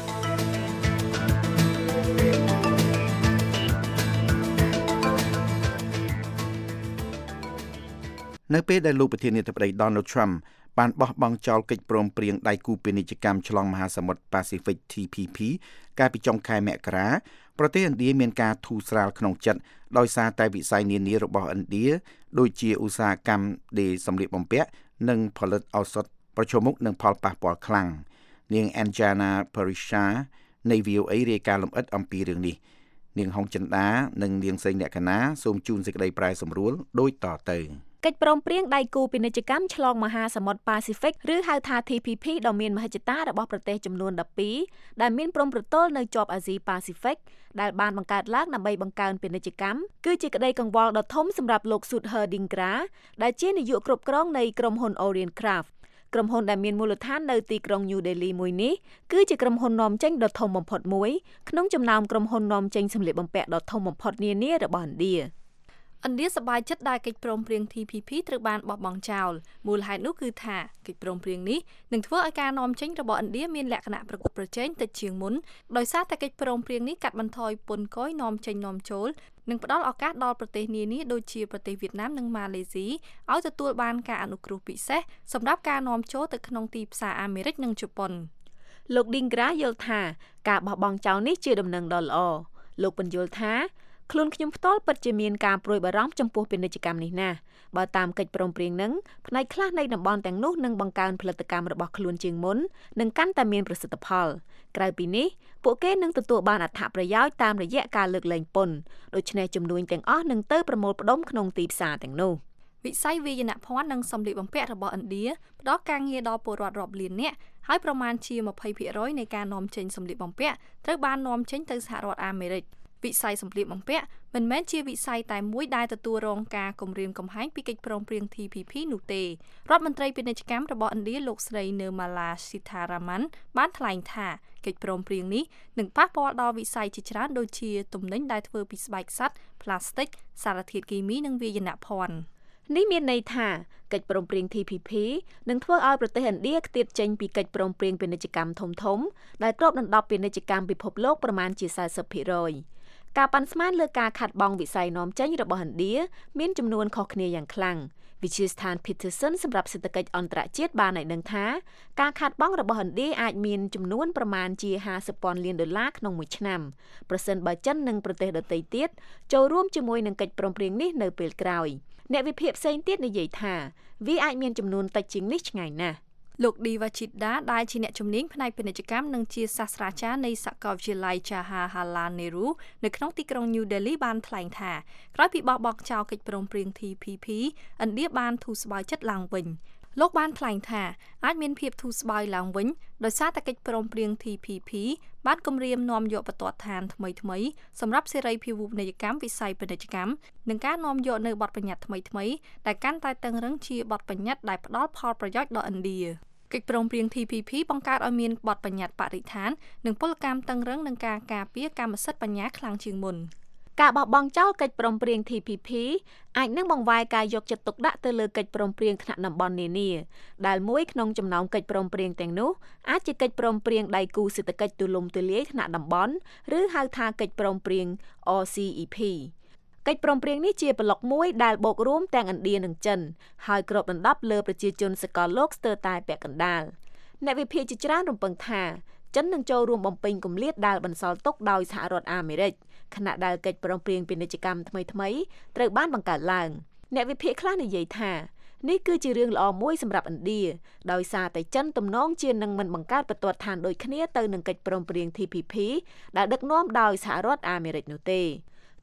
នៅពេលដែលលោកប្រធានាធិបតី Donald Trump បានបោះបង់ចោលកិច្ចព្រមព្រៀងដៃគូពាណិជ្ជកម្មឆ្លងមហាសមុទ្រ Pacific T P P កាលពីចុងខែមករាប្រទេសឥណ្ឌាមានការធូរស្រាលក្នុងចិត្តដោយសារតែវិស័យនានារបស់ឥណ្ឌាដូចជាឧស្សាហកម្មដេរសម្លៀកបំពាក់និងផលិតឱសថប្រឈមមុខនឹងផលប៉ះពាល់ខ្លាំងនាង Anjana Parisha នៃ V O A រាយការណ៍លម្អិតអំពីរឿងនេះនាងហុងចិន្តានិងនាងសេងលក្ខណាសូមជូនសេចក្តីប្រែសម្រួលដូចតទៅកិច្ចព្រមព្រៀងដៃគូពាណិជ្ជកម្មឆ្លងមហាសមុទ្រប៉ាស៊ីហ្វិកឬហៅថា T P P ដ៏មានមហិច្ឆតារបស់ប្រទេសចំនួនដប់ពីរដែលមានព្រំប្រទល់នៅជាប់អាស៊ីប៉ាស៊ីហ្វិកដែលបានបង្កើតឡើងដើម្បីបង្កើនពាណិជ្ជកម្មគឺជាក្តីកង្វល់ដ៏ធំសម្រាប់លោក Sudhir Dhingra ដែលជានាយកគ្រប់គ្រងនៃក្រុមហ៊ុន Orient Craft ក្រុមហ៊ុនដែលមានមូលដ្ឋាននៅទីក្រុង New Delhi មួយនេះគឺជាក្រុមហ៊ុននាំចេញដ៏ធំបំផុតមួយក្នុងចំណោមក្រុមហ៊ុននាំចេញសម្លៀកបំពាក់ដ៏ធំបំផុតនានារបស់ឥណ្ឌាឥណ្ឌាសប្បាយចិត្តដែលកិច្ចព្រមព្រៀង T P P ត្រូវបានបោះបង់ចោលមូលហេតុនោះគឺថាកិច្ចព្រមព្រៀងនេះនឹងធ្វើឲ្យការនាំចេញរបស់ឥណ្ឌាមានលក្ខណៈប្រកួតប្រជែងតិចជាងមុនដោយសារតែកិច្ចព្រមព្រៀងនេះកាត់បន្ថយពន្ធគយនាំចេញនាំចូលនិងផ្ដល់ឱកាសដល់ប្រទេសនានាដូចជាប្រទេសវៀតណាមនិងម៉ាឡេស៊ីឲ្យទទួលបានការអនុគ្រោះពិសេសសម្រាប់ការនាំចូលទៅក្នុងទីផ្សារអាមេរិកនិងជប៉ុនលោក Dhingra យល់ថាការបោះបង់ចោលនេះជាដំណឹងដ៏ល្អលោកបញ្យល់ថាខ្លួនខ្ញុំផ្ទាល់ពិតជាមានការព្រួយបារម្ភចំពោះពាណិជ្ជកម្មនេះណាស់បើតាមកិច្ចព្រមព្រៀងនឹងផ្នែកខ្លះនៃតំបន់ទាំងនោះនឹងបង្កើនផលិតកម្មរបស់ខ្លួនជាងមុននិងកាន់តែមានប្រសិទ្ធផលក្រៅពីនេះពួកគេនឹងទទួលបានអត្ថប្រយោជន៍តាមរយៈការលើកលែងពន្ធដូច្នេះជំនួយទាំងអស់នឹងទៅប្រមូលផ្ដុំក្នុងទីផ្សារទាំងនោះវិស័យវាយនភ័ណ្ឌនិងសម្លៀកបំពាក់របស់ឥណ្ឌាផ្ដល់ការងារដល់ពលរដ្ឋរាប់លាននាក់ហើយប្រមាណជាยี่สิบភាគរយនៃការនាំចេញសម្លៀកបំពាក់ត្រូវបាននាំចេញទៅសហរដ្ឋអាមេរិកវិស័យសម្ភារបំពាក់មិនមែនជាវិស័យតែមួយដែលទទួលរងការគំរាមកំហែងពីកិច្ចព្រមព្រៀង T P P នោះទេរដ្ឋមន្ត្រីពាណិជ្ជកម្មរបស់ឥណ្ឌាលោកស្រី Nirmala Sitharaman បានថ្លែងថាកិច្ចព្រមព្រៀងនេះនឹងប៉ះពាល់ដល់វិស័យជាច្រើនដូចជាទំនិញដែលធ្វើពីស្បែកសត្វផ្លាស្ទិកសារធាតុគីមីនិងវាយនភ័ណ្ឌនេះមានន័យថាកិច្ចព្រមព្រៀង T P P នឹងធ្វើឲ្យប្រទេសឥណ្ឌាខ្ទាតចេញពីកិច្ចព្រមព្រៀងពាណិជ្ជកម្មធំៗដែលគ្របដណ្ដប់ពាណិជ្ជកម្មពិភពលោកប្រមាណជាสี่สิบភាគរយការប៉ាន់ស្មានលើការខាត់បងវិស័យនាំចេញរបស់ឥណ្ឌាមានចំនួនខុសគ្នាយ៉ាងខ្លាំងវិទ្យាស្ថាន Peterson សម្រាប់សេដ្ឋកិច្ចអន្តរជាតិបានឲ្យដឹងថាការខាត់បងរបស់ឥណ្ឌាអាចមានចំនួនប្រមាណជាห้าสิบពាន់លានដុល្លារក្នុងមួយឆ្នាំប្រសិនបើចិននិងប្រទេសដទៃទៀតចូលរួមជាមួយនឹងកិច្ចព្រមព្រៀងនេះនៅពេលក្រោយអ្នកវិភាគផ្សេងទៀតនិយាយថាវាអាចមានចំនួនតិចជាងនេះឆ្ងាយណាស់លោក Divachita ដែលជាអ្នកជំនាញផ្នែកពាណិជ្ជកម្មនិងជាសាស្ត្រាចារ្យនៃសាកលវិទ្យាល័យ Jawaharlal Nehru នៅក្នុងទីក្រុង New Delhi បានថ្លែងថាក្រោយពីបោះបង់ចោលកិច្ចព្រមព្រៀង T P P ឥណ្ឌាបានធូរស្បើយចិត្តឡើងវិញលោកបានថ្លែងថាអាចមានភាពធូរស្បើយឡើងវិញដោយសារតែកិច្ចព្រមព្រៀង T P P បានគម្រាមនាំយកបទដ្ឋានថ្មីៗសម្រាប់សេរីភាវូបនីយកម្មវិស័យពាណិជ្ជកម្មនិងការនាំយកនៅបទបញ្ញត្តិថ្មីៗដែលកាន់តែតឹងរឹងជាបទបញ្ញត្តិដែលផ្ដល់ផលប្រយោជន៍ដល់ឥណ្ឌាកិច្ចព្រមព្រៀង T P P បង្កើតឲ្យមានបទបញ្ញត្តិបរិស្ថាននិងពលកម្មតឹងរឹងនឹងការការពារកម្មសិទ្ធិបញ្ញាខ្លាំងជាងមុនការបោះបង់ចោលកិច្ចព្រមព្រៀង T P P អាចនឹងបង្វែរការយកចិត្តទុកដាក់ទៅលើកិច្ចព្រមព្រៀងថ្នាក់តំបន់នានាដែលមួយក្នុងចំណោមកិច្ចព្រមព្រៀងទាំងនោះអាចជាកិច្ចព្រមព្រៀងដៃគូសេដ្ឋកិច្ចទូលំទូលាយថ្នាក់តំបន់ឬហៅថាកិច្ចព្រមព្រៀង R C E P កិច្ចព្រមព្រៀងនេះជាប្លុកមួយដែលបូករួមទាំងឥណ្ឌានិងចិនហើយគ្របដណ្ដប់លើប្រជាជនសកលលោកស្ទើរតែពាក់កណ្ដាលអ្នកវិភាគជាច្រើនរំពឹងថាចិននឹងចូលរួមបំពេញគម្លាតដែលបន្សល់ទុកដោយសហរដ្ឋអាមេរិកខណៈដែលកិច្ចព្រមព្រៀងពាណិជ្ជកម្មថ្មីៗត្រូវបានបង្កើតឡើងអ្នកវិភាគខ្លះនិយាយថានេះគឺជារឿងល្អមួយសម្រាប់ឥណ្ឌាដោយសារតែចិនទំនងជានឹងមិនបង្កើតបន្ទាត់ឋានដូចគ្នាទៅនឹងកិច្ចព្រមព្រៀង T P P ដែលដឹកនាំដោយសហរដ្ឋអាមេរិកនោះទេ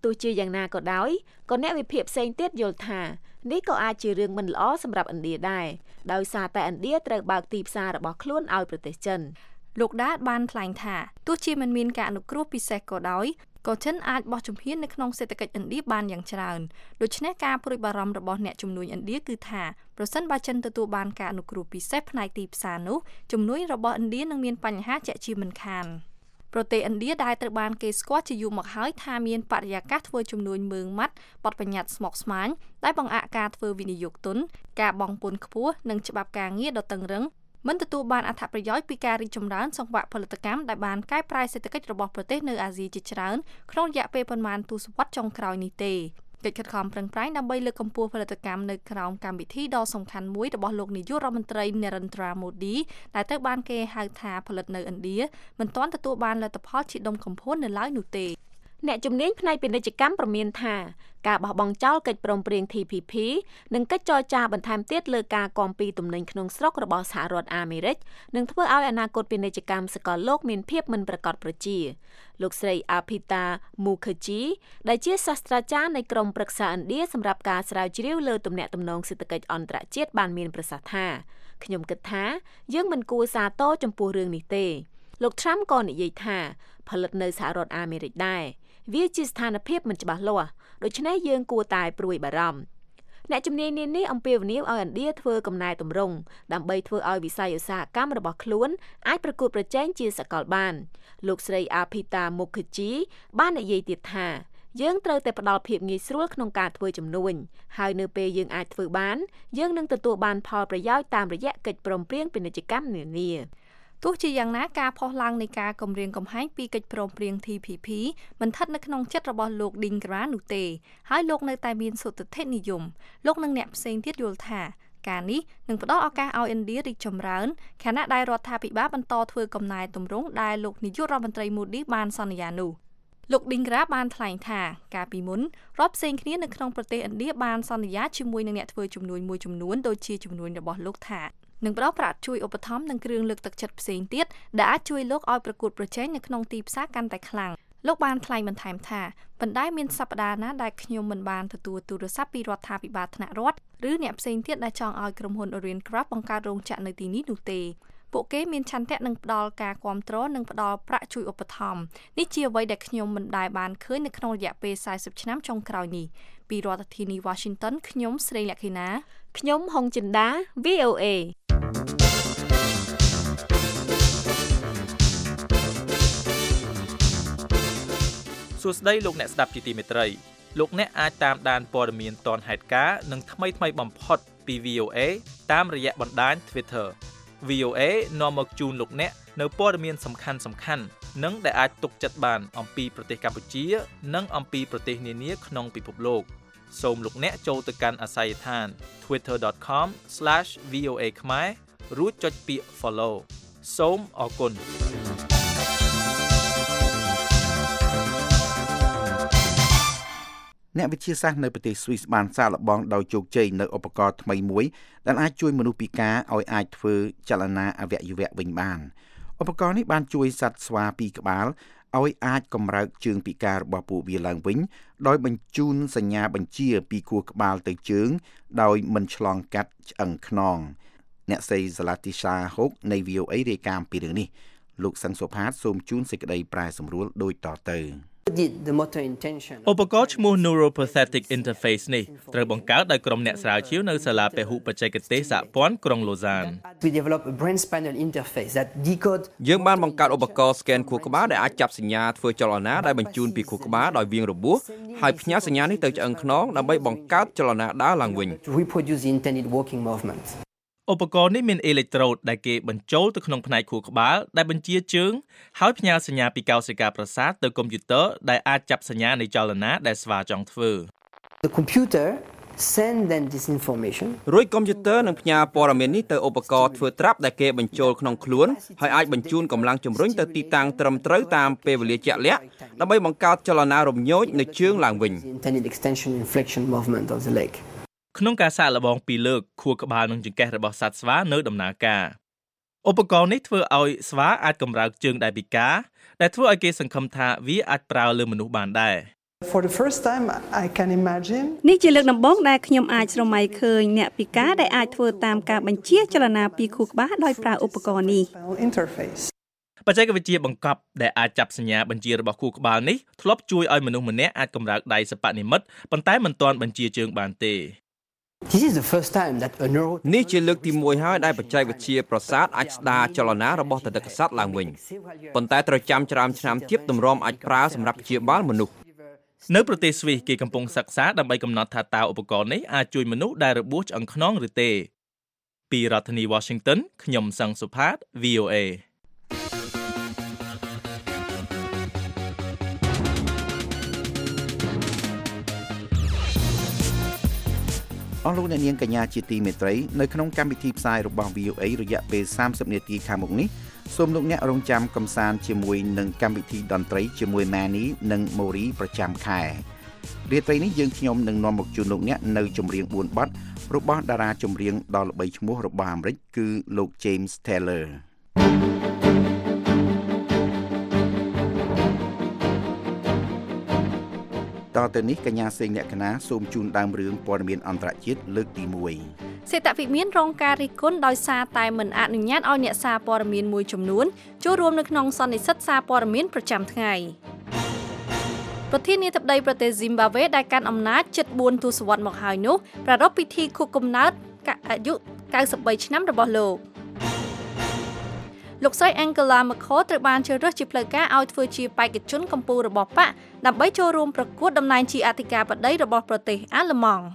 ទោះជាយ៉ាងណាក៏ដោយក៏អ្នកវិភាគផ្សេងទៀតយល់ថានេះក៏អាចជារឿងមិនល្អសម្រាប់ឥណ្ឌាដែរដោយសារតែឥណ្ឌាត្រូវបើកទីផ្សាររបស់ខ្លួនឲ្យប្រទេសចិនលោកដាតបានថ្លែងថាទោះជាមិនមានការអនុគ្រោះពិសេសក៏ដោយក៏ចិនអាចបោះជំហាននៅក្នុងសេដ្ឋកិច្ចឥណ្ឌាបានយ៉ាងច្រើនដូច្នេះការព្រួយបារម្ភរបស់អ្នកជំនួញឥណ្ឌាគឺថាប្រសិនបើចិនទទួលបានការអនុគ្រោះពិសេសផ្នែកទីផ្សារនោះជំនួយរបស់ឥណ្ឌានឹងមានបញ្ហាជាក់ជាមិនខានប្រទេសឥណ្ឌាដែលត្រូវបានគេស្គាល់ជាយូរមកហើយថាមានបរិយាកាសធ្វើជំនួញមើងម៉ាត់បទបញ្ញត្តិស្មុគស្មាញដែលបង្អាក់ការធ្វើវិនិយោគទុនការបង់ពន្ធខ្ពស់និងច្បាប់ការងារដ៏តឹងរ៉ឹងមិនទទួលបានអត្ថប្រយោជន៍ពីការរីកចម្រើនសង្វាក់ផលិតកម្មដែលបានកែប្រែសេដ្ឋកិច្ចរបស់ប្រទេសនៅអាស៊ីជាច្រើនក្នុងរយៈពេលប៉ុន្មានទសវត្សរ៍ចុងក្រោយនេះទេកិច្ចខិតខំប្រឹងប្រែងដើម្បីលើកកម្ពស់ផលិតកម្មនៅក្រោមកម្មវិធីដ៏សំខាន់មួយរបស់លោកនាយករដ្ឋមន្ត្រី Narendra Modi ដែលត្រូវបានគេហៅថាផលិតនៅឥណ្ឌាមិនទាន់ទទួលបានលទ្ធផលជាដុំកំភួននៅឡើយនោះទេអ្នកជំនាញផ្នែកពាណិជ្ជកម្មប្រមានថាការបោះបង់ចោលកិច្ចព្រមព្រៀង T P P និងកិច្ចចរចាបន្ថែមទៀតលើការគាំពីទំនិញក្នុងស្រុករបស់សហរដ្ឋអាមេរិកនឹងធ្វើឲ្យអនាគតពាណិជ្ជកម្មសកលលោកមានភាពមិនប្រកបប្រជាលោកស្រី Apita Mukherjee ដែលជាសាស្ត្រាចារ្យនៃក្រុមប្រឹក្សាឥណ្ឌាសម្រាប់ការស្រាវជ្រាវលើទំនាក់ទំនងសេដ្ឋកិច្ចអន្តរជាតិបានមានប្រសាសន៍ថាខ្ញុំគិតថាយើងមិនគួរសាទរចំពោះរឿងនេះទេលោក Trump ក៏និយាយថាផលិតនៅសហរដ្ឋអាមេរិកដែរវាជាស្ថានភាពមិនច្បាស់លាស់ដូច្នេះយើងគួរតែព្រួយបារម្ភអ្នកជំនាញនានាអំពាវនាវឲ្យឥណ្ឌាធ្វើកំណែទម្រង់ដើម្បីធ្វើឲ្យវិស័យឧស្សាហកម្មរបស់ខ្លួនអាចប្រកួតប្រជែងជាសកលបានលោកស្រី Apita Mukherjee បាននិយាយទៀតថាយើងត្រូវតែផ្ដល់ភាពងាយស្រួលក្នុងការធ្វើជំនួញហើយនៅពេលយើងអាចធ្វើបានយើងនឹងទទួលបានផលប្រយោជន៍តាមរយៈកិច្ចព្រមព្រៀងពាណិជ្ជកម្មនានាទោះជាយ៉ាងណាការផុសឡើងនៃការគម្រាមកំហែងពីកិច្ចព្រមព្រៀង T P P មិនស្ថិតនៅក្នុងចិត្តរបស់លោក Dhingra នោះទេហើយលោកនៅតែមានសុទ្ធិដ្ឋិនិយមលោកនិងអ្នកផ្សេងទៀតយល់ថាការនេះនឹងផ្ដល់ឱកាសឲ្យឥណ្ឌារីកចម្រើនខណៈដែលរដ្ឋាភិបាលបន្តធ្វើកំណែទម្រង់ដែលលោកនាយករដ្ឋមន្ត្រី Modi បានសន្យានោះលោក Dhingra បានថ្លែងថាកាលពីមុនរដ្ឋផ្សេងគ្នានៅក្នុងប្រទេសឥណ្ឌាបានសន្យាជាមួយនឹងអ្នកធ្វើជំនួញមួយចំនួនដូចជាជំនួញរបស់លោកថានឹងផ្ដល់ប្រាក់ជួយឧបត្ថម្ភនិងគ្រឿងលើកទឹកចិត្តផ្សេងទៀតដែលអាចជួយលោកឲ្យប្រកួតប្រជែងនៅក្នុងទីផ្សារកាន់តែខ្លាំងលោកបានថ្លែងបន្ថែមថាបណ្ដាមានសប្តាហ៍ណាដែលខ្ញុំមិនបានទទួលទូរស័ព្ទពីរដ្ឋាភិបាលថ្នាក់រដ្ឋឬអ្នកផ្សេងទៀតដែលចង់ឲ្យក្រុមហ៊ុន Orient Craft បង្កើតរោងចក្រនៅទីនេះនោះទេពួកគេមានឆន្ទៈនឹងផ្ដល់ការគាំទ្រនិងផ្ដល់ប្រាក់ជួយឧបត្ថម្ភនេះជាអ្វីដែលខ្ញុំមិនដែលបានឃើញនៅក្នុងរយៈពេលสี่สิบឆ្នាំចុងក្រោយនេះពីរដ្ឋធានី Washington ខ្ញុំស្រីលក្ខិណាខ្ញុំហុងចិន្តា V O A សួស្តីលោកអ្នកស្ដាប់ជាទីមេត្រីលោកអ្នកអាចតាមដានព័ត៌មានទាន់ហេតុការណ៍និងថ្មីៗបំផុតពី V O A តាមរយៈបណ្ដាញ Twitter V O A នាំមកជូនលោកអ្នកនៅព័ត៌មានសំខាន់ៗនិងដែលអាចទុកចិត្តបានអំពីប្រទេសកម្ពុជានិងអំពីប្រទេសនានាក្នុងពិភពលោកសូមលោកអ្នកចូលទៅកាន់អាស័យដ្ឋាន twitter dot com slash v o a ខ្មែររួចចុចពាក្យ follow សូមអរគុណអ្នកវិទ្យាសាស្ត្រនៅប្រទេសស្វីសបានសាកល្បងដោយជោគជ័យនៅឧបករណ៍ថ្មីមួយដែលអាចជួយមនុស្សពិការឲ្យអាចធ្វើចលនាអវយវៈវិញបានឧបករណ៍នេះបានជួយសត្វស្វាពីរក្បាលឲ្យអាចកម្រើកជើងពិការរបស់ពួកវាឡើងវិញដោយបញ្ជូនសញ្ញាបញ្ជាពីខួរក្បាលទៅជើងដោយមិនឆ្លងកាត់ឆ្អឹងខ្នងអ្នកស្រី Zalatisha Hook នៃ V O A រាយការណ៍ពីរឿងនេះលោកសង្ឃសុផាតសូមជូនសេចក្តីប្រែសម្រួលដូចតទៅឧបករណ៍ឈ្មោះ Neuroprosthetic Interface នេះត្រូវបង្កើតដោយក្រុមអ្នកស្រាវជ្រាវនៅសាលាពហុបច្ចេកទេសសហព័ន្ធក្រុង Lausanne យើងបានបង្កើតឧបករណ៍ scan ខួរក្បាលដែលអាចចាប់សញ្ញាធ្វើចលនាដែលបញ្ជូនពីខួរក្បាលដោយវាងរបួសហើយផ្ញើសញ្ញានេះទៅឆ្អឹងខ្នងដើម្បីបង្កើតចលនាដើរឡើងវិញឧបករណ៍នេះមានអេឡិចត្រូតដែលគេបញ្ចូលទៅក្នុងផ្នែកខួរក្បាលដែលបញ្ជាជើងហើយផ្ញើសញ្ញាពីកោសិកាប្រសាទទៅកុំព្យូទ័រដែលអាចចាប់សញ្ញានៃចលនាដែលស្វាចង់ធ្វើ The computer send then this information រួចកុំព្យូទ័រនឹងផ្ញើព័ត៌មាននេះទៅឧបករណ៍ធ្វើត្រាប់ដែលគេបញ្ចូលក្នុងខ្លួនហើយអាចបញ្ជូនកម្លាំងជំរុញទៅទីតាំងត្រឹមត្រូវតាមពេលវេលាជាក់លាក់ដើម្បីបង្កើតចលនារំញោចនៅជើងឡើងវិញក្នុងការសាកល្បងពីរលើកខួរក្បាលនិងចង្កេះរបស់សត្វស្វានៅដំណើរការឧបករណ៍នេះធ្វើឲ្យស្វាអាចកម្រើកជើងដែលពិការដែលធ្វើឲ្យគេសង្ឃឹមថាវាអាចប្រើលើមនុស្សបានដែរ For the first time I can imagine នេះជាលើកដំបូងដែលខ្ញុំអាចស្រមៃឃើញអ្នកពិការដែលអាចធ្វើតាមការបញ្ជាចលនាពីខួរក្បាលដោយប្រើឧបករណ៍នេះបច្ចេកវិទ្យាបង្កប់ដែលអាចចាប់សញ្ញាបញ្ជារបស់ខួរក្បាលនេះធ្លាប់ជួយឲ្យមនុស្សម្នាក់អាចកម្រើកដៃសិប្បនិម្មិតប៉ុន្តែមិនទាន់បញ្ជាជើងបានទេ This is the first time that a neuro នេះជាលើកទីមួយហើយដែលបច្ចេកវិទ្យាប្រសាទអាចស្ដារចលនារបស់តន្ទឹកសត្វឡើងវិញប៉ុន្តែត្រូវចាំច្រើនឆ្នាំទៀតទម្រាំអាចប្រើសម្រាប់ព្យាបាលមនុស្សនៅប្រទេសស្វីសគេកំពុងសិក្សាដើម្បីកំណត់ថាតើឧបករណ៍នេះអាចជួយមនុស្សដែលរបួសឆ្អឹងខ្នងឬទេពីរដ្ឋធានី Washington ខ្ញុំសង្សុផាត V O A អស់លោកអ្នកនាងកញ្ញាជាទីមេត្រីនៅក្នុងកម្មវិធីផ្សាយរបស់ V O A រយៈពេលសាមសិបនាទីខាងមុខនេះសូមលោកអ្នករងចាំកំសាន្តជាមួយនឹងកម្មវិធីតន្ត្រីជាមួយ Manny និង Mori ប្រចាំខែរាត្រីនេះយើងខ្ញុំនឹងនាំមកជូនលោកអ្នកនៅចម្រៀងបួនបទរបស់តារាចម្រៀងដ៏ល្បីឈ្មោះរបស់អាមេរិកគឺលោក James Taylorតទៅនេះកញ្ញាសេងលក្ខណាសូមជូនដើមរឿងព័ត៌មានអន្តរជាតិលើកទីមួយសេតវិមានរងការរិះគន់ដោយសារតែមិនអនុញ្ញាតឲ្យអ្នកសារព័ត៌មានមួយចំនួនចូលរួមនៅក្នុងសន្និសីទសារព័ត៌មានប្រចាំថ្ងៃប្រធានាធិបតីប្រទេស Zimbabwe ដែលកាន់អំណាចជិតបួនទសវត្សរ៍មកហើយនោះប្រារព្ធពិធីខួបកំណើតអាយុកៅសិបបីឆ្នាំរបស់លោកលោកស្រី Angela Merkel ត្រូវបានជ្រើសរើសជាផ្លូវការឲ្យធ្វើជាបេក្ខជនកម្ពុជារបស់បកដើម្បីចូលរួមប្រកួតតំណែងជាអធិការបតីរបស់ប្រទេសអាល្លឺម៉ង់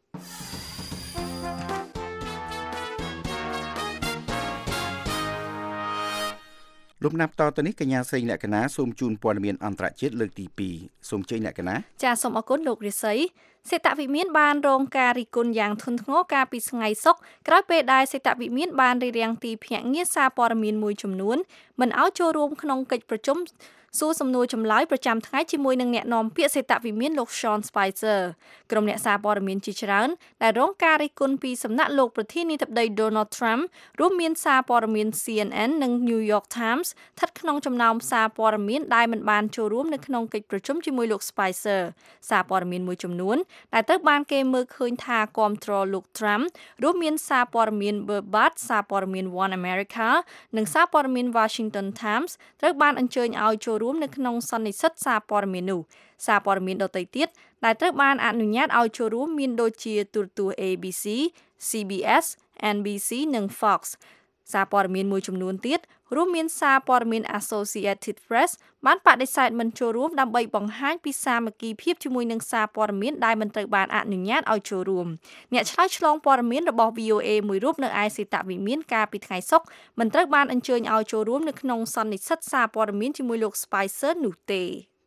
លំដាប់តទៅនេះកញ្ញាសេងលក្ខណាសូមជូនព័ត៌មានអន្តរជាតិលើកទីពីរសូមជើញលក្ខណាចាសសូមអរគុណលោករិស័យសេតវិមានបានរងការរិះគន់យ៉ាងធ្ងន់ធ្ងរកាលពីថ្ងៃសុក្រក្រោយពេលដែលសេតវិមានបានរារាំងទីភ្នាក់ងារសារព័ត៌មានមួយចំនួនមិនឲ្យចូលរួមក្នុងកិច្ចប្រជុំសួរសំណួរចម្លើយប្រចាំថ្ងៃជាមួយនឹងអ្នកនាំពាក្យសេតវិមានលោក Sean Spicer ក្រុមអ្នកសារព័ត៌មានជាច្រើនដែលរងការរិះគន់ពីសំណាក់លោកប្រធានាធិបតី Donald Trump រួមមានសារព័ត៌មាន C N N និង New York Times ស្ថិតក្នុងចំណោមសារព័ត៌មានដែលមិនបានចូលរួមនៅក្នុងកិច្ចប្រជុំជាមួយលោក Spicer សារព័ត៌មានមួយចំនួនដែលត្រូវបានគេមើលឃើញថាគាំទ្រលោក Trump រួមមានសារព័ត៌មាន Breitbart សារព័ត៌មាន One America និងសារព័ត៌មាន Washington Times ត្រូវបានអញ្ជើញឲ្យចូលរួមនៅក្នុងសន្និសីទសារព័ត៌មាននោះសារព័ត៌មានដទៃទៀតដែលត្រូវបានអនុញ្ញាតឲ្យចូលរួមមានដូចជាទូរទស្សន៍ A B C, C B S, N B C និង Fox សារព័ត៌មានមួយចំនួនទៀតរួមមានសារព័ត៌មាន Associated Press បានបដិសេធមិនចូលរួមដើម្បីបង្ហាញពីសាមគ្គីភាពជាមួយនឹងសារព័ត៌មានដែលមិនត្រូវបានអនុញ្ញាតឲ្យចូលរួមអ្នកឆ្លើយឆ្លងព័ត៌មានរបស់ V O A មួយរូបនៅឯសេតវិមានកាលពីថ្ងៃសុក្រមិនត្រូវបានអញ្ជើញឲ្យចូលរួមនៅក្នុងសន្និសីទសារព័ត៌មានជាមួយលោក Spicer នោះទេ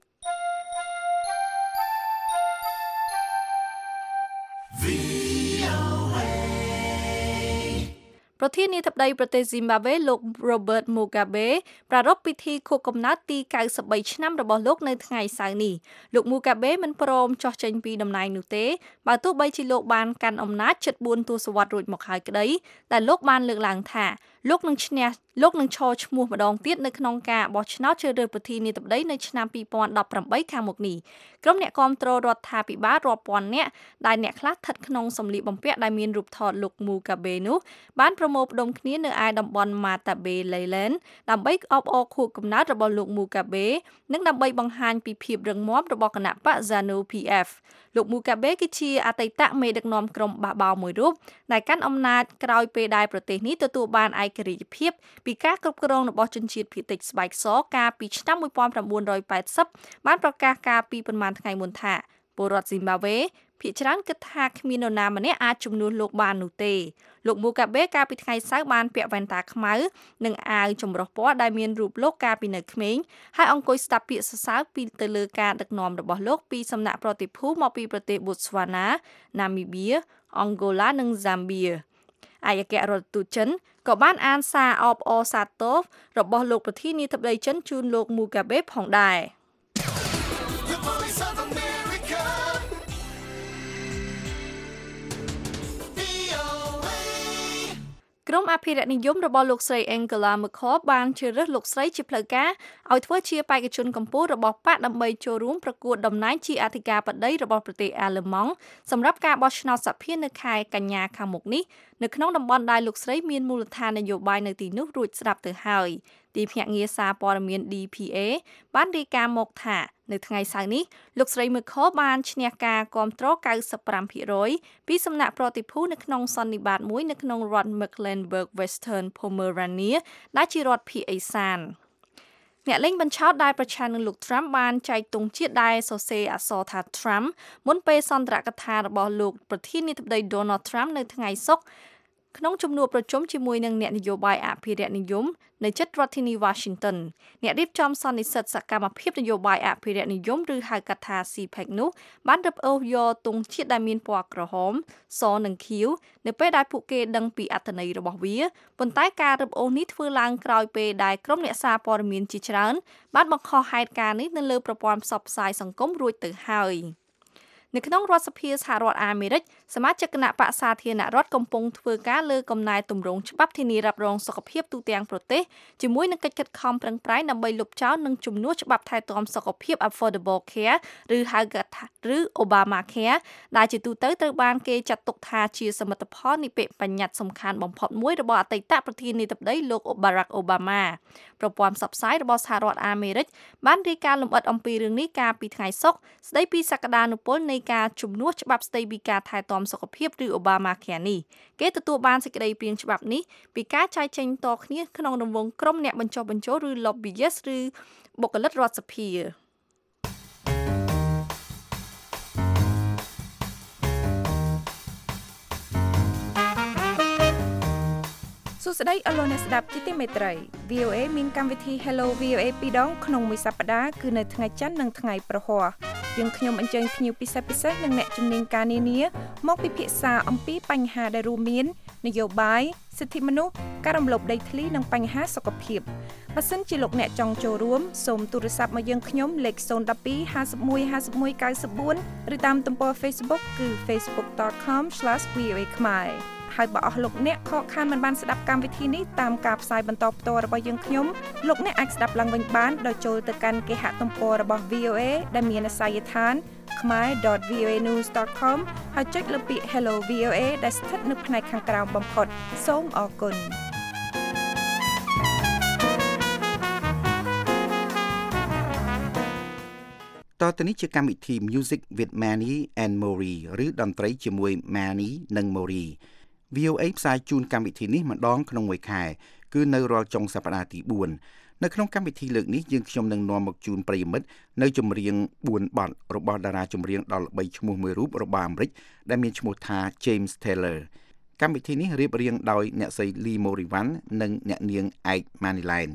ប្រធានាធិបតីប្រទេស Zimbabwe លោក Robert Mugabe ប្រារព្ធពិធីខួបកំណើតទីកៅសិបបីឆ្នាំរបស់លោកនៅថ្ងៃសៅរ៍នេះលោក Mugabe មិនព្រមចុះចេញពីតំណែងនោះទេបើទោះបីជាលោកបានកាន់អំណាចជិតបួនទសវត្សរ៍រួចមកហើយក្តីតែលោកបានលើកឡើងថាលោកនឹងឈ្នះលោកនឹងឈរឈ្មោះម្ដងទៀតនៅក្នុងការបោះឆ្នោតជ្រើសរើសប្រធានាធិបតីនៅឆ្នាំពីរពាន់ដប់ប្រាំបីខាងមុខនេះក្រុមអ្នកគាំទ្ររដ្ឋាភិបាលរាប់ពាន់នាក់ដែលអ្នកខ្លះស្ថិតក្នុងសម្លៀកបំពាក់ដែលមានរូបថតលោក Mugabe នោះបានប្រមូលផ្ដុំគ្នានៅឯតំបន់ Matabeleland ដើម្បីអបអរខួបកំណើតរបស់លោក Mugabe និងដើម្បីបង្ហាញពីភាពរឹងមាំរបស់គណៈបក ZANU P F លោក Mugabe គឺជាអតីតមេដឹកនាំក្រុមបះបោរមួយរូបដែលកាន់អំណាចក្រោយពេលដែលប្រទេសនេះទទួលបានឯករាជ្យភាពពីការគ្រប់គ្រងរបស់ជនជាតិភាគតិចស្បែកសកាលពីឆ្នាំmột nghìn chín trămแปดสิบបានប្រកាសកាលពីប្រមាណថ្ងៃមុនថាពលរដ្ឋ Zimbabwe ភាគច្រើនគិតថាគ្មាននរណាម្នាក់អាចជំនួសលោកបាននោះទេលោក Mugabe កាលពីថ្ងៃសៅរ៍បានពាក់វ៉ែនតាខ្មៅនិងអាវចម្រុះពណ៌ដែលមានរូបលោកកាលពីនៅក្មេងហើយអង្គុយស្ដាប់ពាក្យសរសើរពីទៅលើការដឹកនាំរបស់លោកពីសំណាក់ប្រតិភូមកពីប្រទេស Botswana, Namibia, Angola និង Zambia ឯកអគ្គរដ្ឋទូតចិនក៏បានអានសារអបអរសាទររបស់លោកប្រធានាធិបតីចិនជូនលោក Mugabe ផងដែរក្រុមក្រុមអភិរក្សនិយមរបស់លោកស្រី Angela Merkel បានជ្រើសរើសលោកស្រីជាផ្លូវការឲ្យធ្វើជាបេក្ខជនកម្ពុជារបស់បកដើម្បីចូលរួមប្រកួតតំណែងជាអធិការបតីរបស់ប្រទេសអាល្លឺម៉ង់សម្រាប់ការបោះឆ្នោតសភានៅខែកញ្ញាខាងមុខនេះនៅក្នុងតំបន់ដែលលោកស្រីមានមូលដ្ឋាននយោបាយនៅទីនោះរួចស្រាប់ទៅហើយទីភ្នាក់ងារសារព័ត៌មាន D P A បានរាយការណ៍មកថានៅថ្ងៃសៅរ៍នេះលោកស្រី Merkel បានឈ្នះការគាំទ្រ កៅសិបប្រាំភាគរយ ពីសំណាក់ប្រតិភូនៅក្នុងសន្និបាតមួយនៅក្នុងរដ្ឋ Mecklenburg Western Pomerania ដែលជារដ្ឋភាគឦសានអ្នកលេងបញ្ឆោតដែលប្រឆាំងនឹងលោក Trump បានចែកទង់ជាតិដែលសរសេរអក្សរថា Trump មុនពេលសន្ទរកថារបស់លោកប្រធានាធិបតី Donald Trump នៅថ្ងៃសុក្រក្នុងជំនួបប្រជុំជាមួយនឹងអ្នកនយោបាយអភិរក្សនិយមនៅជិតរដ្ឋធានី Washington អ្នករៀបចំសន្និសីទសកម្មភាពនយោបាយអភិរក្សនិយមឬហៅកាត់ថា C PAC នោះបានរឹបអូសយកទង់ជាតិដែលមានពណ៌ក្រហមសនិងខៀវនៅពេលដែលពួកគេដឹងពីអត្ថន័យរបស់វាប៉ុន្តែការរឹបអូសនេះធ្វើឡើងក្រោយពេលដែលក្រុមអ្នកសារព័ត៌មានជាច្រើនបានបង្ខំហេតុការណ៍នេះនៅលើប្រព័ន្ធផ្សព្វផ្សាយសង្គមរួចទៅហើយនៅក្នុងរដ្ឋសភាសហរដ្ឋអាមេរិកសមាជិកគណៈបក្សសាធារណរដ្ឋកំពុងធ្វើការលើកំណែទម្រង់ច្បាប់ធានារ៉ាប់រងសុខភាពទូទាំងប្រទេសជាមួយនឹងកិច្ចខិតខំប្រឹងប្រែងដើម្បីលុបចោលនិងជំនួសច្បាប់ថែទាំសុខភាព Affordable Care ឬហៅកាត់ថាឬ Obamacare ដែលជាទូទៅត្រូវបានគេចាត់ទុកថាជាសមិទ្ធផលនីតិបញ្ញត្តិសំខាន់បំផុតមួយរបស់អតីតប្រធានាធិបតីលោក Barack Obama ប្រព័ន្ធផ្សព្វផ្សាយរបស់សហរដ្ឋអាមេរិកបានរាយការណ៍លម្អិតអំពីរឿងនេះកាលពីថ្ងៃសុក្រស្ដីពីសក្តានុពលនៃការជំនួសច្បាប់ស្ដីពីការថែទាំសុខភាពឬ Obamacare នេះគេទទួលបានសេចក្តីព្រាងច្បាប់នេះពីការចែកចេញតគ្នាក្នុងរង្វង់ក្រុមអ្នកបញ្ចុះបញ្ចូលឬ lobbyist ឬបុគ្គលិករដ្ឋសភាសួស្តីអស់លោកអ្នកស្ដាប់ជាទីមេត្រី V O A មានកម្មវិធី Hello វី អូ A ពីរដងក្នុងមួយសប្តាហ៍គឺនៅថ្ងៃច័ន្ទនិងថ្ងៃប្រហ័សយើងខ្ញុំអញ្ជើញភ្ញៀវពិសេសពិសេសនិងអ្នកជំនាញការនានាមកពិភាក្សាអំពីបញ្ហាដែលរួមមាននយោបាយសិទ្ធិមនុស្សការរំលោភដីធ្លីនិងបញ្ហាសុខភាពបើសិនជាលោកអ្នកចង់ចូលរួមសូមទូរស័ព្ទមកយើងខ្ញុំលេខศูนย์ một hai ห้าสิบเอ็ด ห้าสิบเอ็ด เก้าสิบสี่ឬតាមទំព័រ Facebook គឺ facebook dot com slash v o a khmerហើយបើអស់លោកអ្នកខកខានមិនបានស្ដាប់កម្មវិធីនេះតាមការផ្សាយបន្តផ្ទាល់របស់យើងខ្ញុំលោកអ្នកអាចស្ដាប់ឡើងវិញបានដោយចូលទៅកាន់គេហទំព័ររបស់ V O A ដែលមានអាសយដ្ឋាន khmer dot v o a news dot com ហើយចុចលើពាក្យ Hello វី អូ A ដែលស្ថិតនៅផ្នែកខាងក្រោមបំផុតសូមអរគុណតទៅនេះជាកម្មវិធី Music with Manny and Mori ឬតន្ត្រីជាមួយ Manny និង Mori V O A ផ្សាយជូនកម្មវិធីនេះម្ដងក្នុងមួយខែគឺនៅរាល់ចុងសប្តាហ៍ទីបួននៅក្នុងកម្មវិធីលើកនេះយើងខ្ញុំនឹងនាំមកជូនប្រិយមិត្តនៅចម្រៀងបួនបទរបស់តារាចម្រៀងដ៏ល្បីឈ្មោះមួយរូបរបស់អាមេរិកដែលមានឈ្មោះថា James Taylor កម្មវិធីនេះរៀបរៀងដោយអ្នកស្រី Lee Morivan និងអ្នកនាង Ike Maniline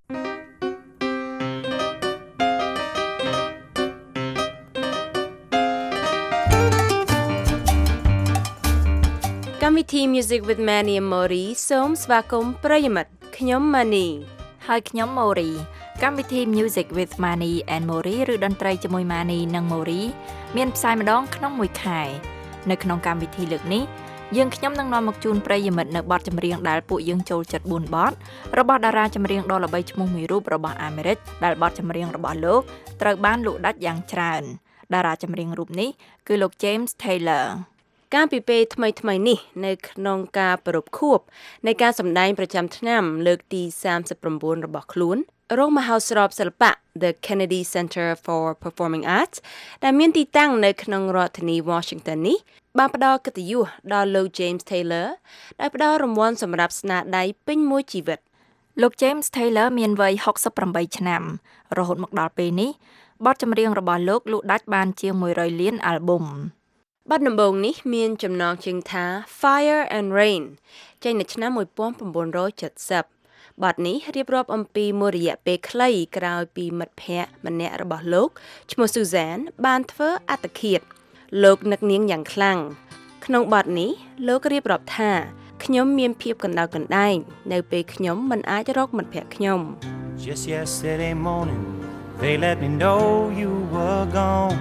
កម្មវិធី Music with Manny and Mori សូមស្វាគមន៍ប្រិយមិត្តខ្ញុំ Manny ហើយខ្ញុំ Mori កម្មវិធី Music with Manny and Mori ឬតន្ត្រីជាមួយ Manny និង Mori មានផ្សាយម្ដងក្នុងមួយខែនៅក្នុងកម្មវិធីលើកនេះយើងខ្ញុំនឹងនាំមកជូនប្រិយមិត្តនៅបទចម្រៀងដែលពួកយើងចូលចិត្តបួនបទរបស់តារាចម្រៀងដ៏ល្បីឈ្មោះមួយរូបរបស់អាមេរិកដែលបទចម្រៀងរបស់លោកត្រូវបានលក់ដាច់យ៉ាងច្រើនតារាចម្រៀងរូបនេះគឺលោក James Taylorការពីពេលថ្មីថ្មីនេះនៅក្នុងការប្រពខួបនៃការសម្ដែងប្រចាំឆ្នាំលើកទីសាមសិប៩របស់ខ្លួនរោងមហោស្រពសិល្បៈ The Kennedy Center for Performing Arts ដែលមានទីតាំងនៅក្នុងរដ្ឋធានី Washington នេះបានផ្ដល់កិត្តិយសដល់លោក James Taylor ដែលផ្ដល់រង្វាន់សម្រាប់ស្នាដៃពេញមួយជីវិតលោក James Taylor មានវ័យហុកសិបប្រាំបីឆ្នាំរហូតមកដល់ពេលនេះបទចម្រៀងរបស់លោកលក់ដាច់បានជាងមួយរយលានអាល់ប៊ុមបទដំបូងនេះមានចំណងជើងថា Fire and Rain ចេញនៅឆ្នាំmột nghìn chín trăm七十បទនេះរៀបរាប់អំពីមួយរយៈពេលខ្លីក្រោយពីមិត្តភ័ក្តិម្នាក់របស់លោកឈ្មោះ Susan បានធ្វើអត្តឃាតលោកនឹកនាងយ៉ាងខ្លាំងក្នុងបទនេះលោករៀបរាប់ថាខ្ញុំមានភាពកណ្ដោកណ្ដែងនៅពេលខ្ញុំមិនអាចរកមិត្តភ័ក្តិខ្ញុំ Just yesterday morning they let me know you were gone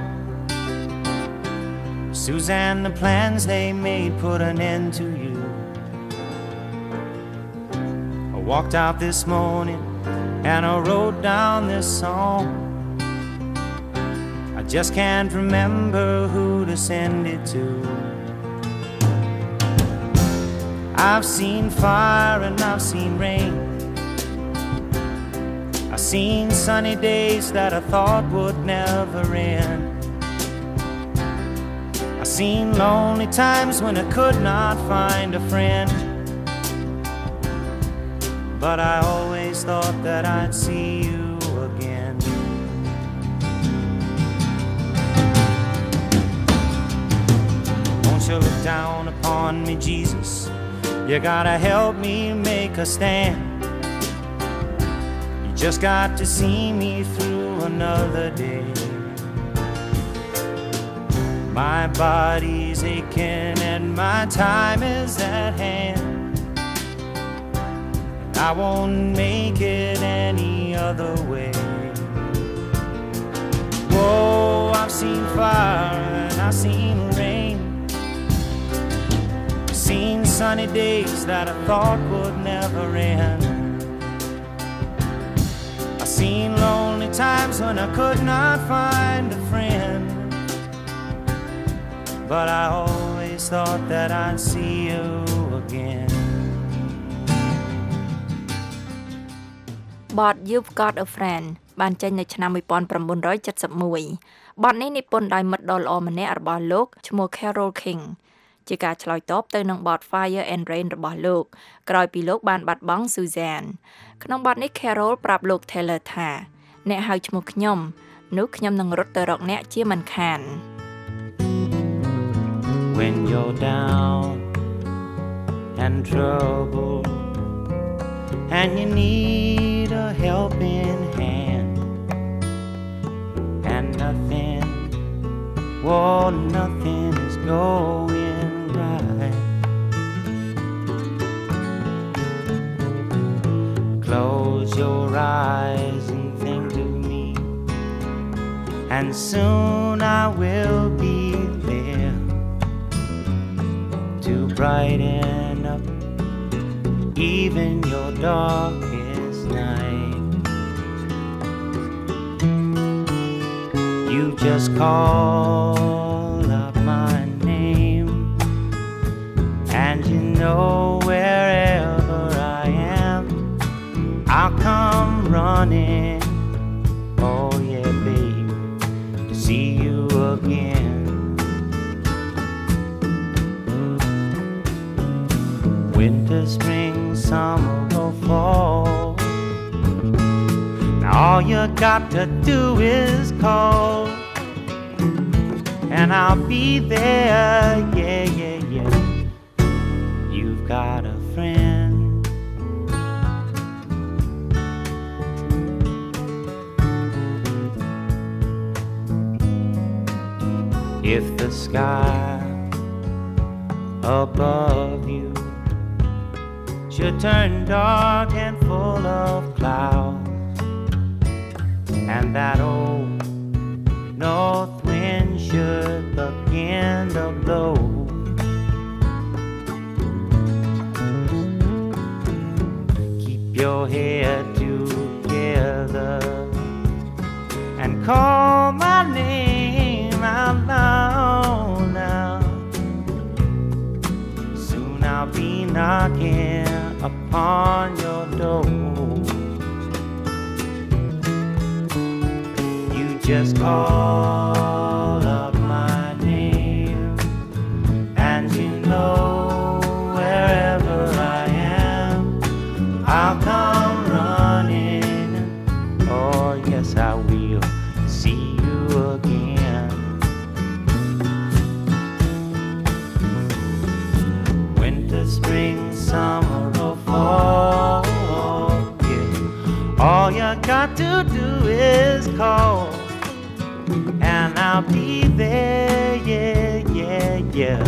Suzanne, the plans they made put an end to you. walked out this morning and I wrote down this song. I just can't remember who to send it to. I've seen fire and I've seen rain. I've seen sunny days that I thought would never end. I've seen lonely times when I could not find a friend. But I always thought that I'd see you again. Won't you look down upon me, Jesus? You gotta help me make a stand. You just got to see me through another day. My body's aching and my time is at hand. I won't make it any other way. Whoa, I've seen fire and I've seen rain. I've seen sunny days that I thought would never end. I've seen lonely times when I could not find a friend. But I always thought that I'd see you again. But You've Got a Friend បានចេញនៅឆ្នាំnineteen seventy-one បទនេះនិពន្ធដោយមិត្តដ៏ល្អម្នាក់របស់លោកឈ្មោះ Carole King ជាការឆ្លើយតបទៅនឹងបទ Fire and Rain របស់លោកក្រោយពីលោកបានបាត់បង់ Suzanne ក្នុងបទនេះ Carole ប្រាប់លោក Taylor ថាអ្នកហៅឈ្មោះខ្ញុំនោះខ្ញុំនឹងរត់ទៅរកអ្នកជាមិនខាន When you're down and trouble and you need a helping hand and nothing, well, nothing is going right. Close your eyes and think of me, and soon I will be there to brighten up even your darkest night. You just call up my name, and you know wherever I am, I'll come running. Oh yeah, babe, to see you again. Winter, spring, summer or fall, now all you got to do is call, and I'll be there, yeah, yeah, yeah. You've got a friend. If the sky above you should turn dark and full of clouds, and that old north wind should begin to blow, keep your head together and call my name out loud now. Soon I'll be knocking upon your door. You just call up my name, and you know wherever I am, I'll come running. Oh yes, I will see you again. Winter, spring, summer or fall, yeah. All you got to do is call, and I'll be there, yeah, yeah, yeah.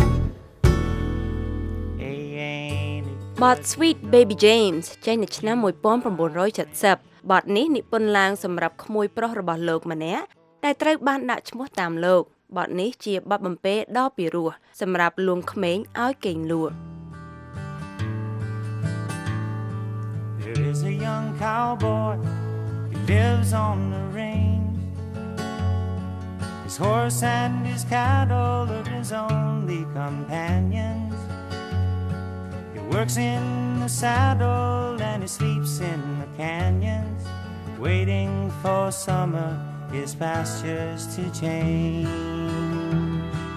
Hey, ain't it? បទ Sweet Baby James ចេញនៅឆ្នាំnineteen seventy បទនេះនិពន្ធឡើងសម្រាប់ក្មួយប្រុសរបស់លោកម្នាក់ដែលត្រូវបានដាក់ឈ្មោះតាមលោកបទនេះជាបទបំពេដ៏ពិរោះសម្រាប់លួងក្មេងឲ្យគេងលក់ There There's a young cowboy, he lives on the range. His horse and his cattle are his only companions. He works in the saddle and he sleeps in the canyons, waiting for summer, his pastures to change.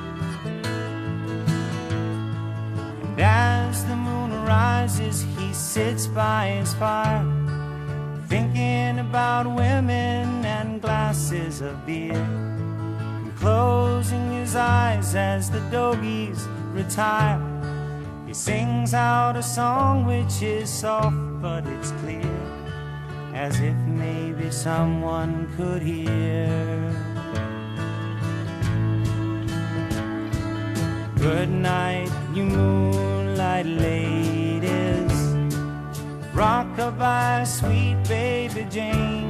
And as the moon rises, he sits by his fire, thinking about women and glasses of beer, and closing his eyes as the dogies retire. He sings out a song which is soft but it's clear, as if maybe someone could hear. Good night, you moonlight ladies, rock-a-bye, sweet baby Jane.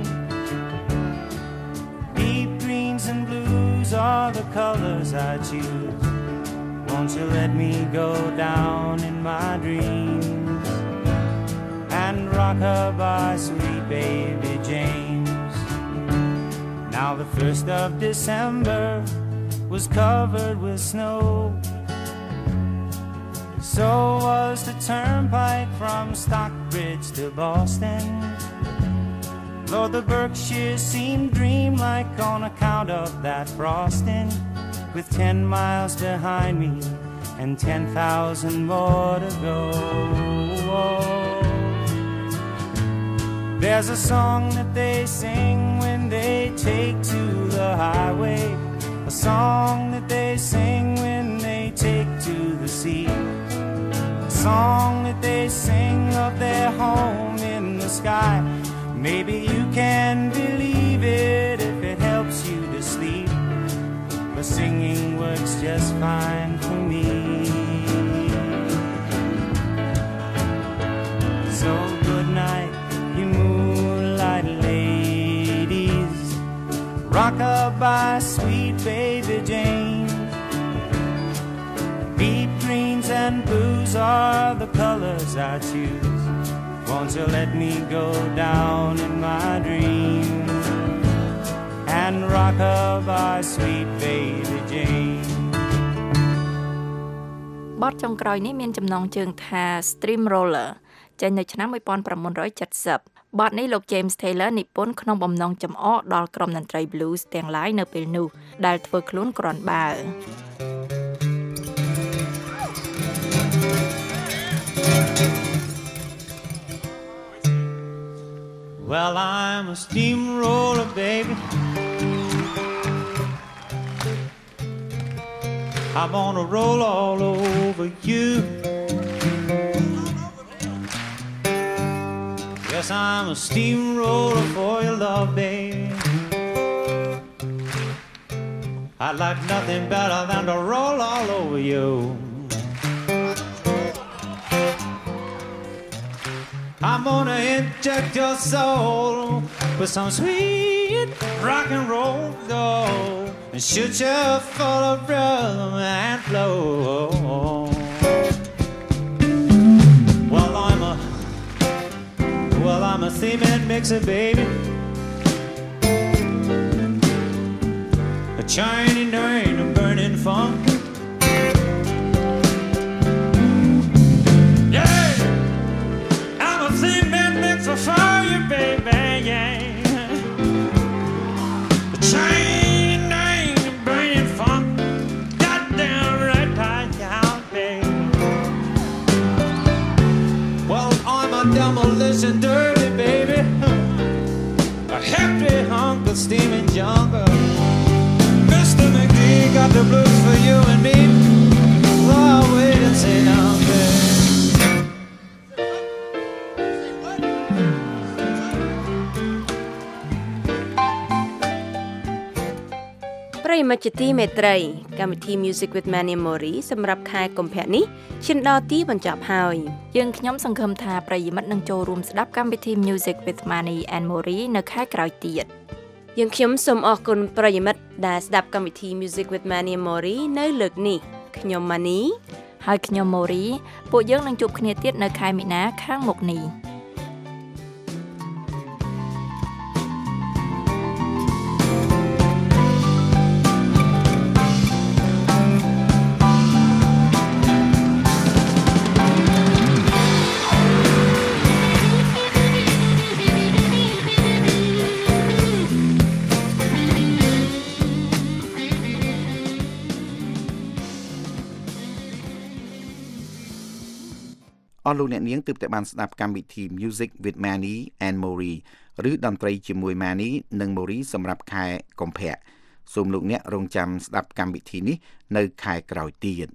Deep greens and blues are the colors I choose. Won't you let me go down in my dreams and rock-a-bye, sweet baby James. Now the first of December was covered with snow, so was the turnpike from Stockbridge to Boston. Lord, the Berkshires seemed dreamlike on account of that frosting, with ten miles behind me and ten thousand more to go. There's a song that they sing when they take to the highway, a song that they sing when they take to the sea, a song that they sing of their home in the sky. Maybe you can believe it if it helps you to sleep, but singing works just fine for me. So good night, you moonlight ladies, rock-a-bye, sweet baby Jane. Deep greens and blues are the colors I choose. Won't you let me go down in my dreams and rock-a-bye, sweet baby Jane. បទចុងក្រោយនេះមានចំណងជើងថា Steamroller ចេញនៅឆ្នាំnineteen seventy. បទនេះលោក James Taylor និពន្ធក្នុងបំណងចំអកដល់ក្រុមតន្ត្រី blues ទាំងឡាយនៅពេលនោះដែលធ្វើខ្លួនក្រាន់បើ Well, I'm a steamroller, baby. I'm gonna roll all over you. Yes, I'm a steamroller for your love, baby. I'd like nothing better than to roll all over you. I'm gonna inject your soul with some sweet rock and roll gold and shoot you full of rhythm and flow. Well, I'm a well, I'm a cement mixer, baby. A Chinese drain of burning funk. For fire, baby, yeah. The chain ain't burning funk, goddamn right, out, baby. Well, I'm a demolition dirty, baby. A hefty hunk of steaming junk. Mister McGee got the blues for you and me. Oh, wait and sit down, baby. ប្រិយមិត្តជាទីមេត្រីកម្មវិធី Music with Manny Mori សម្រាប់ខែកុម្ភៈនេះឈានដល់ទីបញ្ចប់ហើយយើងខ្ញុំសង្ឃឹមថាប្រិយមិត្តនឹងចូលរួមស្ដាប់កម្មវិធី Music with Manny and Mori នៅខែក្រោយទៀតយើងខ្ញុំសូមអរគុណប្រិយមិត្តដែលស្ដាប់កម្មវិធី Music with Manny and Mori នៅលើកនេះខ្ញុំ Manny ហើយខ្ញុំ Mori ពួកយើងនឹងជួបគ្នាទៀតនៅខែមីនាខាងមុខនេះអស់លោកអ្នកនាងទើបតែបានស្ដាប់កម្មវិធី Music with Manny and Mori ឬតន្ត្រីជាមួយ Manny និង Mori សម្រាប់ខែកុម្ភៈសូមលោកអ្នករងចាំស្ដាប់កម្មវិធីនេះនៅខែក្រោយទៀត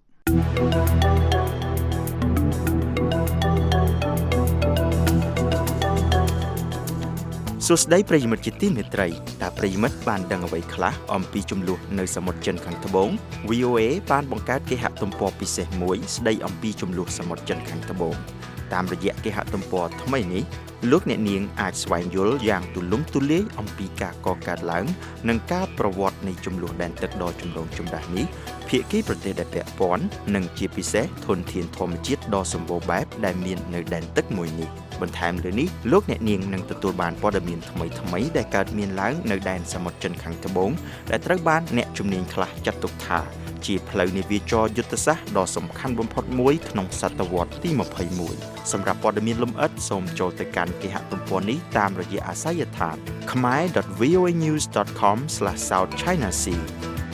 សួស្តីប្រិយមិត្តជាទីមេត្រីតើប្រិយមិត្តបានដឹងអ្វីខ្លះអំពីចំនួននៅសមុទ្រចិនខាងត្បូង វី អូ เอ បានបង្កើតគេហទំព័រពិសេសមួយស្ដីអំពីចំនួនសមុទ្រចិនខាងត្បូងតាមរយៈគេហទំព័រថ្មីនេះលោកអ្នកនាងអាចស្វែងយល់យ៉ាងទូលំទូលាយអំពីការកកើតឡើងនិងការប្រវត្តិនៃចំនួនដែនទឹកដ៏ចម្រូងចម្រាសនេះភាគីប្រទេសដែលពាក់ព័ន្ធនិងជាពិសេសធនធានធម្មជាតិដ៏សម្បូរបែបដែលមាននៅដែនទឹកមួយនេះបន្ថែមលើនេះលោកអ្នកនាងនឹងទទួលបានព័ត៌មានថ្មីៗដែលកើតមានឡើងនៅដែនសមុទ្រចិនខាងត្បូងដែលត្រូវបានអ្នកជំនាញខ្លះចាត់ទុកថាជាផ្លូវនាវាចរយុទ្ធសាស្ត្រដ៏សំខាន់បំផុតមួយក្នុងសតវត្សទីยี่สิบเอ็ดសម្រាប់ព័ត៌មានលម្អិតសូមចូលទៅកាន់គេហទំព័រនេះតាមរយៈអាសយដ្ឋាន khmer dot v o a news dot com slash south china sea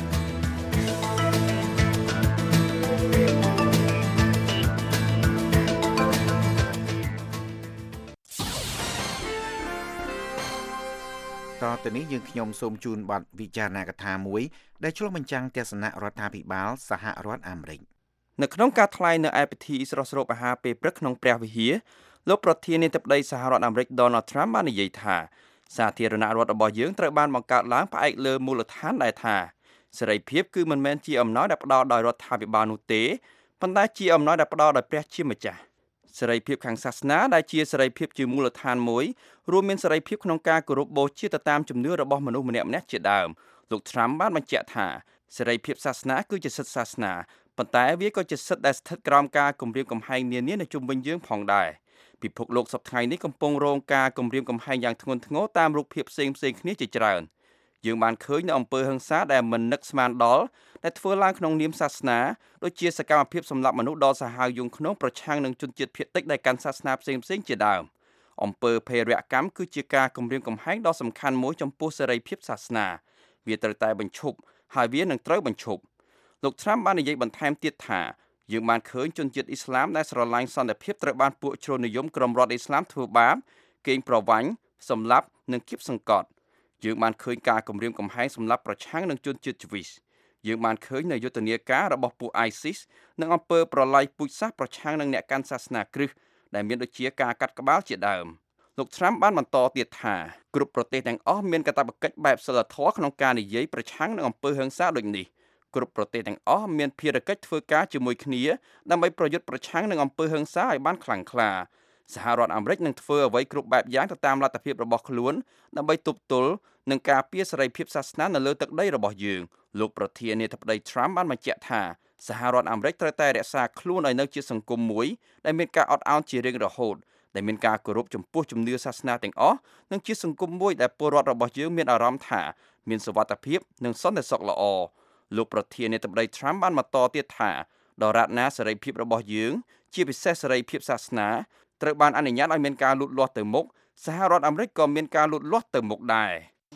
តទៅនេះយើងខ្ញុំសូមជូនបទវិចារណកថាមួយដែលឆ្លុះបញ្ចាំងទស្សនៈរដ្ឋាភិបាលសហរដ្ឋអាមេរិកនៅក្នុងការថ្លែងនៅឯពិធីស្រស់ស្រូបអាហារពេលព្រឹកក្នុងព្រះវិហារលោកប្រធានាធិបតីសហរដ្ឋអាមេរិក Donald Trump បាននិយាយថាសាធារណរដ្ឋរបស់យើងត្រូវបានបង្កើតឡើងផ្អែកលើមូលដ្ឋានដែលថាសេរីភាពគឺមិនមែនជាអំណោយដែលផ្ដល់ដោយរដ្ឋាភិបាលនោះទេប៉ុន្តែជាអំណោយដែលផ្ដល់ដោយព្រះជាម្ចាស់សេរីភាពខាងសាសនាដែលជាសេរីភាពជាមូលដ្ឋានមួយរួមមានសេរីភាពក្នុងការគោរពបូជាទៅតាមជំនឿរបស់មនុស្សម្នាក់ៗជាដើមលោក Trump បានបញ្ជាក់ថាសេរីភាពសាសនាគឺជាសិទ្ធិសាសនាប៉ុន្តែវាក៏ជាសិទ្ធិដែលស្ថិតក្រោមការគំរាមកំហែងនានានៅជុំវិញយើងផងដែរពិភពលោកសប្តាហ៍ថ្ងៃនេះកំពុងរងការគំរាមកំហែងយ៉ាងធ្ងន់ធ្ងរតាមរូបភាពផ្សេងៗគ្នាជាច្រើនយើងបានឃើញនៅអំពើហិង្សាដែលមិននឹកស្មានដល់ដែលធ្វើឡើងក្នុងនាមសាសនាដូចជាសកម្មភាពសម្លាប់មនុស្សដ៏សាហាវយង់ឃ្នងប្រឆាំងនឹងជនជាតិភាគតិចដែលកាន់សាសនាផ្សេងៗជាដើមអំពើភេរវកម្មគឺជាការគំរាមកំហែងដ៏សំខាន់មួយចំពោះសេរីភាពសាសនាវាត្រូវតែបញ្ឈប់ហើយវានឹងត្រូវបញ្ឈប់លោក Trump បាននិយាយបន្ថែមទៀតថាយើងបានឃើញជនជាតិអ៊ីស្លាមដែលស្រឡាញ់សន្តិភាពត្រូវបានពួកជ្រុលនិយមក្រុមរដ្ឋអ៊ីស្លាមធ្វើបាបកេងប្រវ័ញ្ចសម្លាប់និងគៀបសង្កត់យើងបានឃើញការគំរាមកំហែងសម្លាប់ប្រឆាំងនឹងជនជាតិ Jewish យើងបានឃើញនៅយុទ្ធនាការរបស់ពួក ISIS និងអំពើប្រល័យពូជសាសន៍ប្រឆាំងនឹងអ្នកកាន់សាសនាគ្រិស្តដែលមានដូចជាការកាត់ក្បាលជាដើមលោក Trump បានបន្តទៀតថាគ្រប់ប្រទេសទាំងអស់មានកាតព្វកិច្ចបែបសីលធម៌ក្នុងការនិយាយប្រឆាំងនឹងអំពើហិង្សាដូចនេះគ្រប់ប្រទេសទាំងអស់មានភារកិច្ចធ្វើការជាមួយគ្នាដើម្បីប្រយុទ្ធប្រឆាំងនឹងអំពើហិង្សាឲ្យបានខ្លាំងក្លាសហរដ្ឋអាមេរិកនឹងធ្វើអ្វីគ្រប់បែបយ៉ាងទៅតាមលទ្ធភាពរបស់ខ្លួនដើម្បីទប់ទល់នឹងការពារសេរីភាពសាសនានៅលើទឹកដីរបស់យើងលោកប្រធានាធិបតី Trump បានបញ្ជាក់ថាសហរដ្ឋអាមេរិកត្រូវតែរក្សាខ្លួនឲ្យនៅជាសង្គមមួយដែលមានការអត់ឱនជារៀងរហូតដែលមានការគោរពចំពោះជំនឿសាសនាទាំងអស់និងជាសង្គមមួយដែលពលរដ្ឋរបស់យើងមានអារម្មណ៍ថាមានសុវត្ថិភាពនិងសន្តិសុខល្អលោកប្រធានាធិបតី Trump បានបន្តទៀតថាដរាបណាសេរីភាពរបស់យើងជាពិសេសសេរីភាពសាសនាត្រូវបានអនុញ្ញាតឲ្យមានការលូតលាស់ទៅមុខសហរដ្ឋអាមេរិកក៏មានការលូតលាស់ទៅមុខដែរ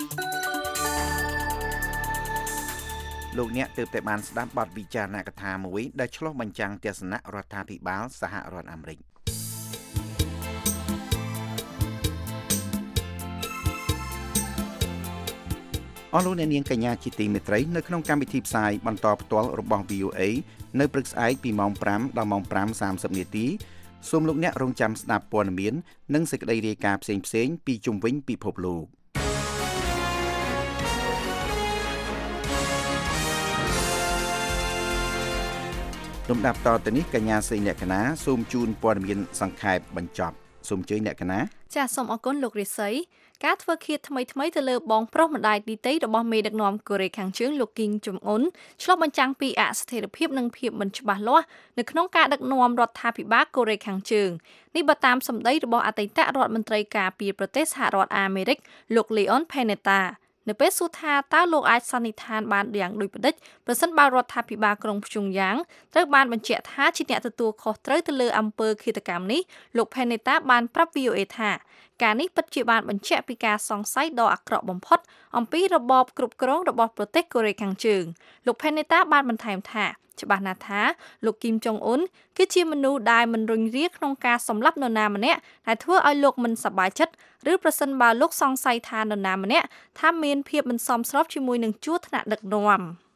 លោកអ្នកទើបតែបានស្ដាប់បទវិចារណកថាមួយដែលឆ្លុះបញ្ចាំងទស្សនៈរដ្ឋាភិបាលសហរដ្ឋអាមេរិកអស់លោកអ្នកនាងកញ្ញាជាទីមេត្រីនៅក្នុងកម្មវិធីផ្សាយបន្តផ្ទាល់របស់ វី អូ เอ នៅព្រឹកស្អែកពីម៉ោងfiveដល់ម៉ោងfiveសាមសិបនាទីសូមលោកអ្នករងចាំស្ដាប់ព័ត៌មាននិងសេចក្តីរាយការណ៍ផ្សេងៗពីជុំវិញពិភពលោកលំដាប់តទៅនេះកញ្ញាសេងលក្ខណាសូមជូនព័ត៌មានសង្ខេបបញ្ចប់សូមអញ្ជើញលក្ខណាចាសសូមអរគុណលោករិស័យការធ្វើឃាតថ្មីថ្មីទៅលើបងប្រុសម្ដាយទីតីរបស់មេដឹកនាំកូរ៉េខាងជើងលោកគីងជុងអ៊ុនឆ្លុះបញ្ចាំងពីអស្ថិរភាពនិងភាពមិនច្បាស់លាស់នៅក្នុងការដឹកនាំរដ្ឋាភិបាលកូរ៉េខាងជើងនេះបើតាមសម្ដីរបស់អតីតរដ្ឋមន្ត្រីការពារប្រទេសសហរដ្ឋអាមេរិកលោក Leon Panetta នៅពេលសួរថាតើលោកអាចសន្និដ្ឋានបានយ៉ាងដូចផ្ដិចប្រសិនបើរដ្ឋាភិបាលក្រុងព្យុងយ៉ាងត្រូវបានបញ្ជាក់ថាជាអ្នកទទួលខុសត្រូវទៅលើអំពើឃាតកម្មនេះលោក Panetta បានប្រាប់ វី អូ เอ ថាការណ៍នេះពិតជាបានបញ្ជាក់ពីការសង្ស័យដ៏អាក្រក់បំផុតអំពីរបបគ្រប់គ្រងរបស់ប្រទេសកូរ៉េខាងជើងលោក Panetta បានបន្ថែមថាច្បាស់ណាស់ថាលោកគីមចុងអ៊ុនគឺជាមនុស្សដែលមិនរុញរាក្នុងការសម្លាប់នរណាម្នាក់ដែលធ្វើឲ្យលោកមិនសប្បាយចិត្តឬប្រសិនបើលោកសង្ស័យថានរណាម្នាក់ថាមានភាពមិនសមស្របជាមួយនឹងជួរថ្នាក់ដឹកនាំ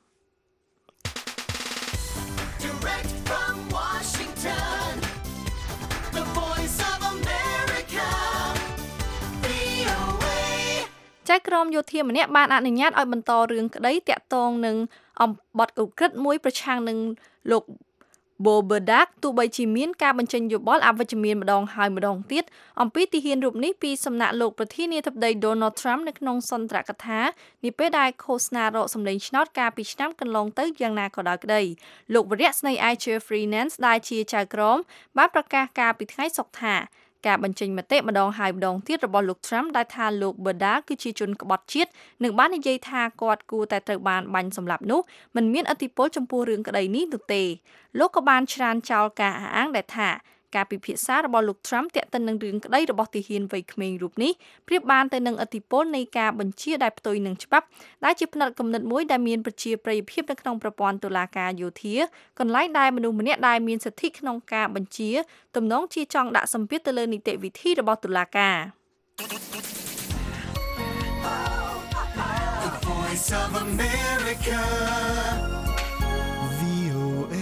Direct from Washington, the voice of America, វី អូ เอចៅក្រមយោធាម្នាក់បានអនុញ្ញាតឲ្យបន្តរឿងក្តីតាក់ទងនឹងអំបត្តិឧក្រិដ្ឋមួយប្រឆាំងនឹងលោក Boberdak ទោះបីជាមានការបញ្ចេញយោបល់អវិជ្ជមានម្ដងហើយម្ដងទៀតអំពីទីហ៊ានរូបនេះពីសំណាក់លោកប្រធានាធិបតី Donald Trump នៅក្នុងសន្ទរកថានាពេលដែលឃោសនារកសម្លេងឆ្នោតកាលពីឆ្នាំកន្លងទៅយ៉ាងណាក៏ដោយក្តីលោកវរៈស្នេហ៍ Jeffrey Nance ដែលជាចៅក្រមបានប្រកាសកាលពីថ្ងៃសុក្រថាការបញ្ចេញមតិម្ដងហើយម្ដងទៀតរបស់លោក Trump ដែលថាលោក Boberdak គឺជាជនក្បត់ជាតិនិងបាននិយាយថាគាត់គួរតែត្រូវបានបាញ់សម្លាប់នោះមិនមានឥទ្ធិពលចំពោះរឿងក្តីនេះនោះទេលោកក៏បានច្រានចោលការអះអាងដែលថាការពិភាក្សារបស់លោក Trump ទាក់ទិននឹងរឿងក្តីរបស់ទាហានវ័យក្មេងរូបនេះប្រៀបបានទៅនឹងឥទ្ធិពលនៃការបញ្ជាដែលផ្ទុយនឹងច្បាប់ដែលជាផ្នត់គំនិតមួយដែលមានប្រជាប្រិយភាពនៅក្នុងប្រព័ន្ធតុលាការយោធាកន្លែងដែលមនុស្សម្នាក់ដែលមានសិទ្ធិក្នុងការបញ្ជាទំនងជាចង់ដាក់សម្ពាធទៅលើនីតិវិធីរបស់តុលាការ The voice of America, វី អូ เอ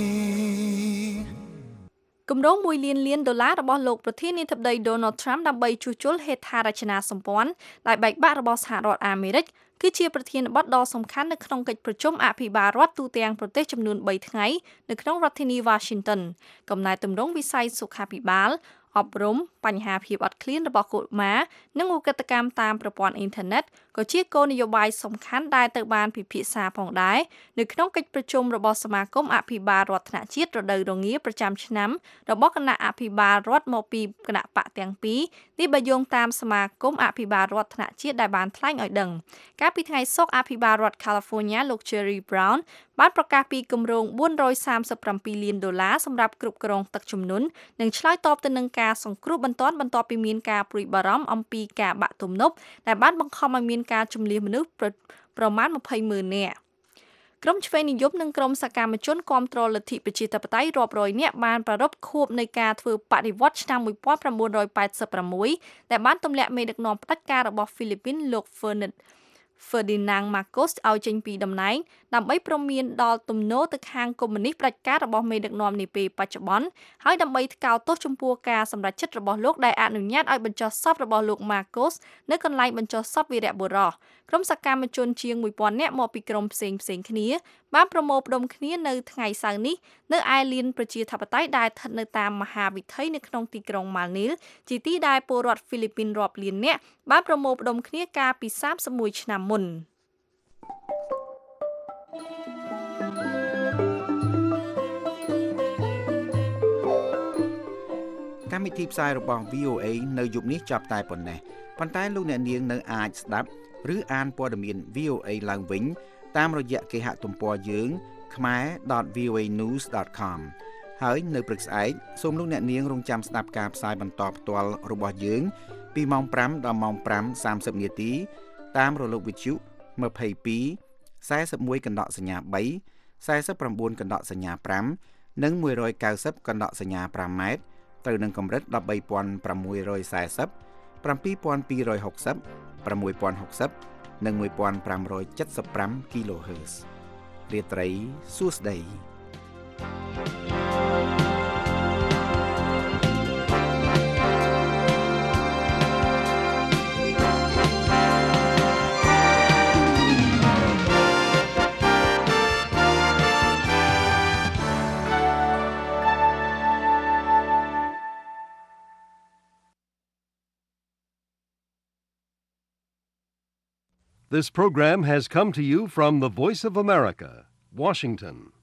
គម្រោងមួយលានលានដុល្លាររបស់លោកប្រធានាធិបតី Donald Trump ដើម្បីជួសជុលហេដ្ឋារចនាសម្ព័ន្ធដែលបែកបាក់របស់សហរដ្ឋអាមេរិកគឺជាប្រធានបទដ៏សំខាន់នៅក្នុងកិច្ចប្រជុំអភិបាលរដ្ឋទូទាំងប្រទេសចំនួន3ថ្ងៃនៅក្នុងរដ្ឋធានី Washington កំណែទម្រង់វិស័យសុខាភិបាលអប់រំបញ្ហាភាពអត់ឃ្លានរបស់កុមារនិងឧក្រិដ្ឋកម្មតាមប្រព័ន្ធអ៊ីនធឺណិតក៏ជាគោលនយោបាយសំខាន់ដែលត្រូវបានពិភាក្សាផងដែរនៅក្នុងកិច្ចប្រជុំរបស់សមាគមអភិបាលរដ្ឋថ្នាក់ជាតិរដូវរងាប្រចាំឆ្នាំរបស់គណៈអភិបាលរដ្ឋមកពីគណៈបកទាំងពីរនេះបើយោងតាមសមាគមអភិបាលរដ្ឋថ្នាក់ជាតិដែលបានថ្លែងឲ្យដឹងកាលពីថ្ងៃសុក្រអភិបាលរដ្ឋ California លោក Jerry Brown បានប្រកាសពីគម្រោង437លានដុល្លារសម្រាប់គ្រប់គ្រងទឹកជំនន់និងឆ្លើយតបទៅនឹងការសង្គ្រោះបន្ទាន់បន្ទាប់ពីមានការព្រួយបារម្ភអំពីការបាក់ទំនប់ដែលបានបង្ខំឲ្យមានការជម្លៀសមនុស្សប្រ, ប្រមាណ20ម៉ឺននាក់ក្រុមឆ្វេងនិយមនិងក្រុមសកម្មជនគាំទ្រលទ្ធិប្រជាធិបតេយ្យរាប់រយនាក់បានប្រារព្ធខួបនៃការធ្វើបដិវត្តន៍ឆ្នាំnineteen eighty-sixដែលបានទម្លាក់មេដឹកនាំផ្ដាច់ការរបស់ហ្វីលីពីនលោក Ferdinand Marcos ឲ្យចេញពីតំណែងដើម្បីព្រមានដល់ទំនោរទៅខាងកុម្មុយនីសផ្ដាច់ការរបស់មេដឹកនាំនាពេលបច្ចុប្បន្នហើយដើម្បីថ្កោលទោសចំពោះការសម្រេចចិត្តរបស់លោកដែលអនុញ្ញាតឲ្យបញ្ចុះសពរបស់លោក Marcos នៅកន្លែងបញ្ចុះសពវីរបុរសក្រុមសកម្មជនជាងone thousandនាក់មកពីក្រុមផ្សេងផ្សេងគ្នាបានប្រមូលផ្ដុំគ្នានៅថ្ងៃសៅរ៍នេះនៅឯលានប្រជាធិបតេយ្យដែលស្ថិតនៅតាមមហាវិថីនៅក្នុងទីក្រុងម៉ាល់នីលជាទីដែលពលរដ្ឋហ្វីលីពីនរាប់លាននាក់បានប្រមូលផ្ដុំគ្នាកាលពីthirty-oneឆ្នាំមុនកម្មវិធីផ្សាយរបស់ វី អូ เอ នៅយប់នេះចាប់តែប៉ុណ្ណេះប៉ុន្តែលោកអ្នកនាងនៅអាចស្ដាប់ឬអានព័ត៌មាន វី អូ เอ ឡើងវិញតាមរយៈគេហទំព័រយើង khmer dot v o a news dot com ហើយនៅព្រឹកស្អែកសូមលោកអ្នកនាងរងចាំស្ដាប់ការផ្សាយបន្តផ្ទាល់របស់យើងពីម៉ោងfiveដល់ម៉ោងfive thirtyនាទីតាមរលកវិទ្យុtwenty-two forty-oneកណ្ដកសញ្ញាthree forty-nineកណ្ដកសញ្ញាfiveនិងone ninetyកណ្ដកសញ្ញាfiveម៉ែត្រត្រូវនឹងកម្រិតthirteen sixty, seven thousand two hundred sixty, six thousand sixtyនិងfifteen seventy-five គីឡូហឺតซ์រាត្រីសួស្តី This program has come to you from the Voice of America, Washington.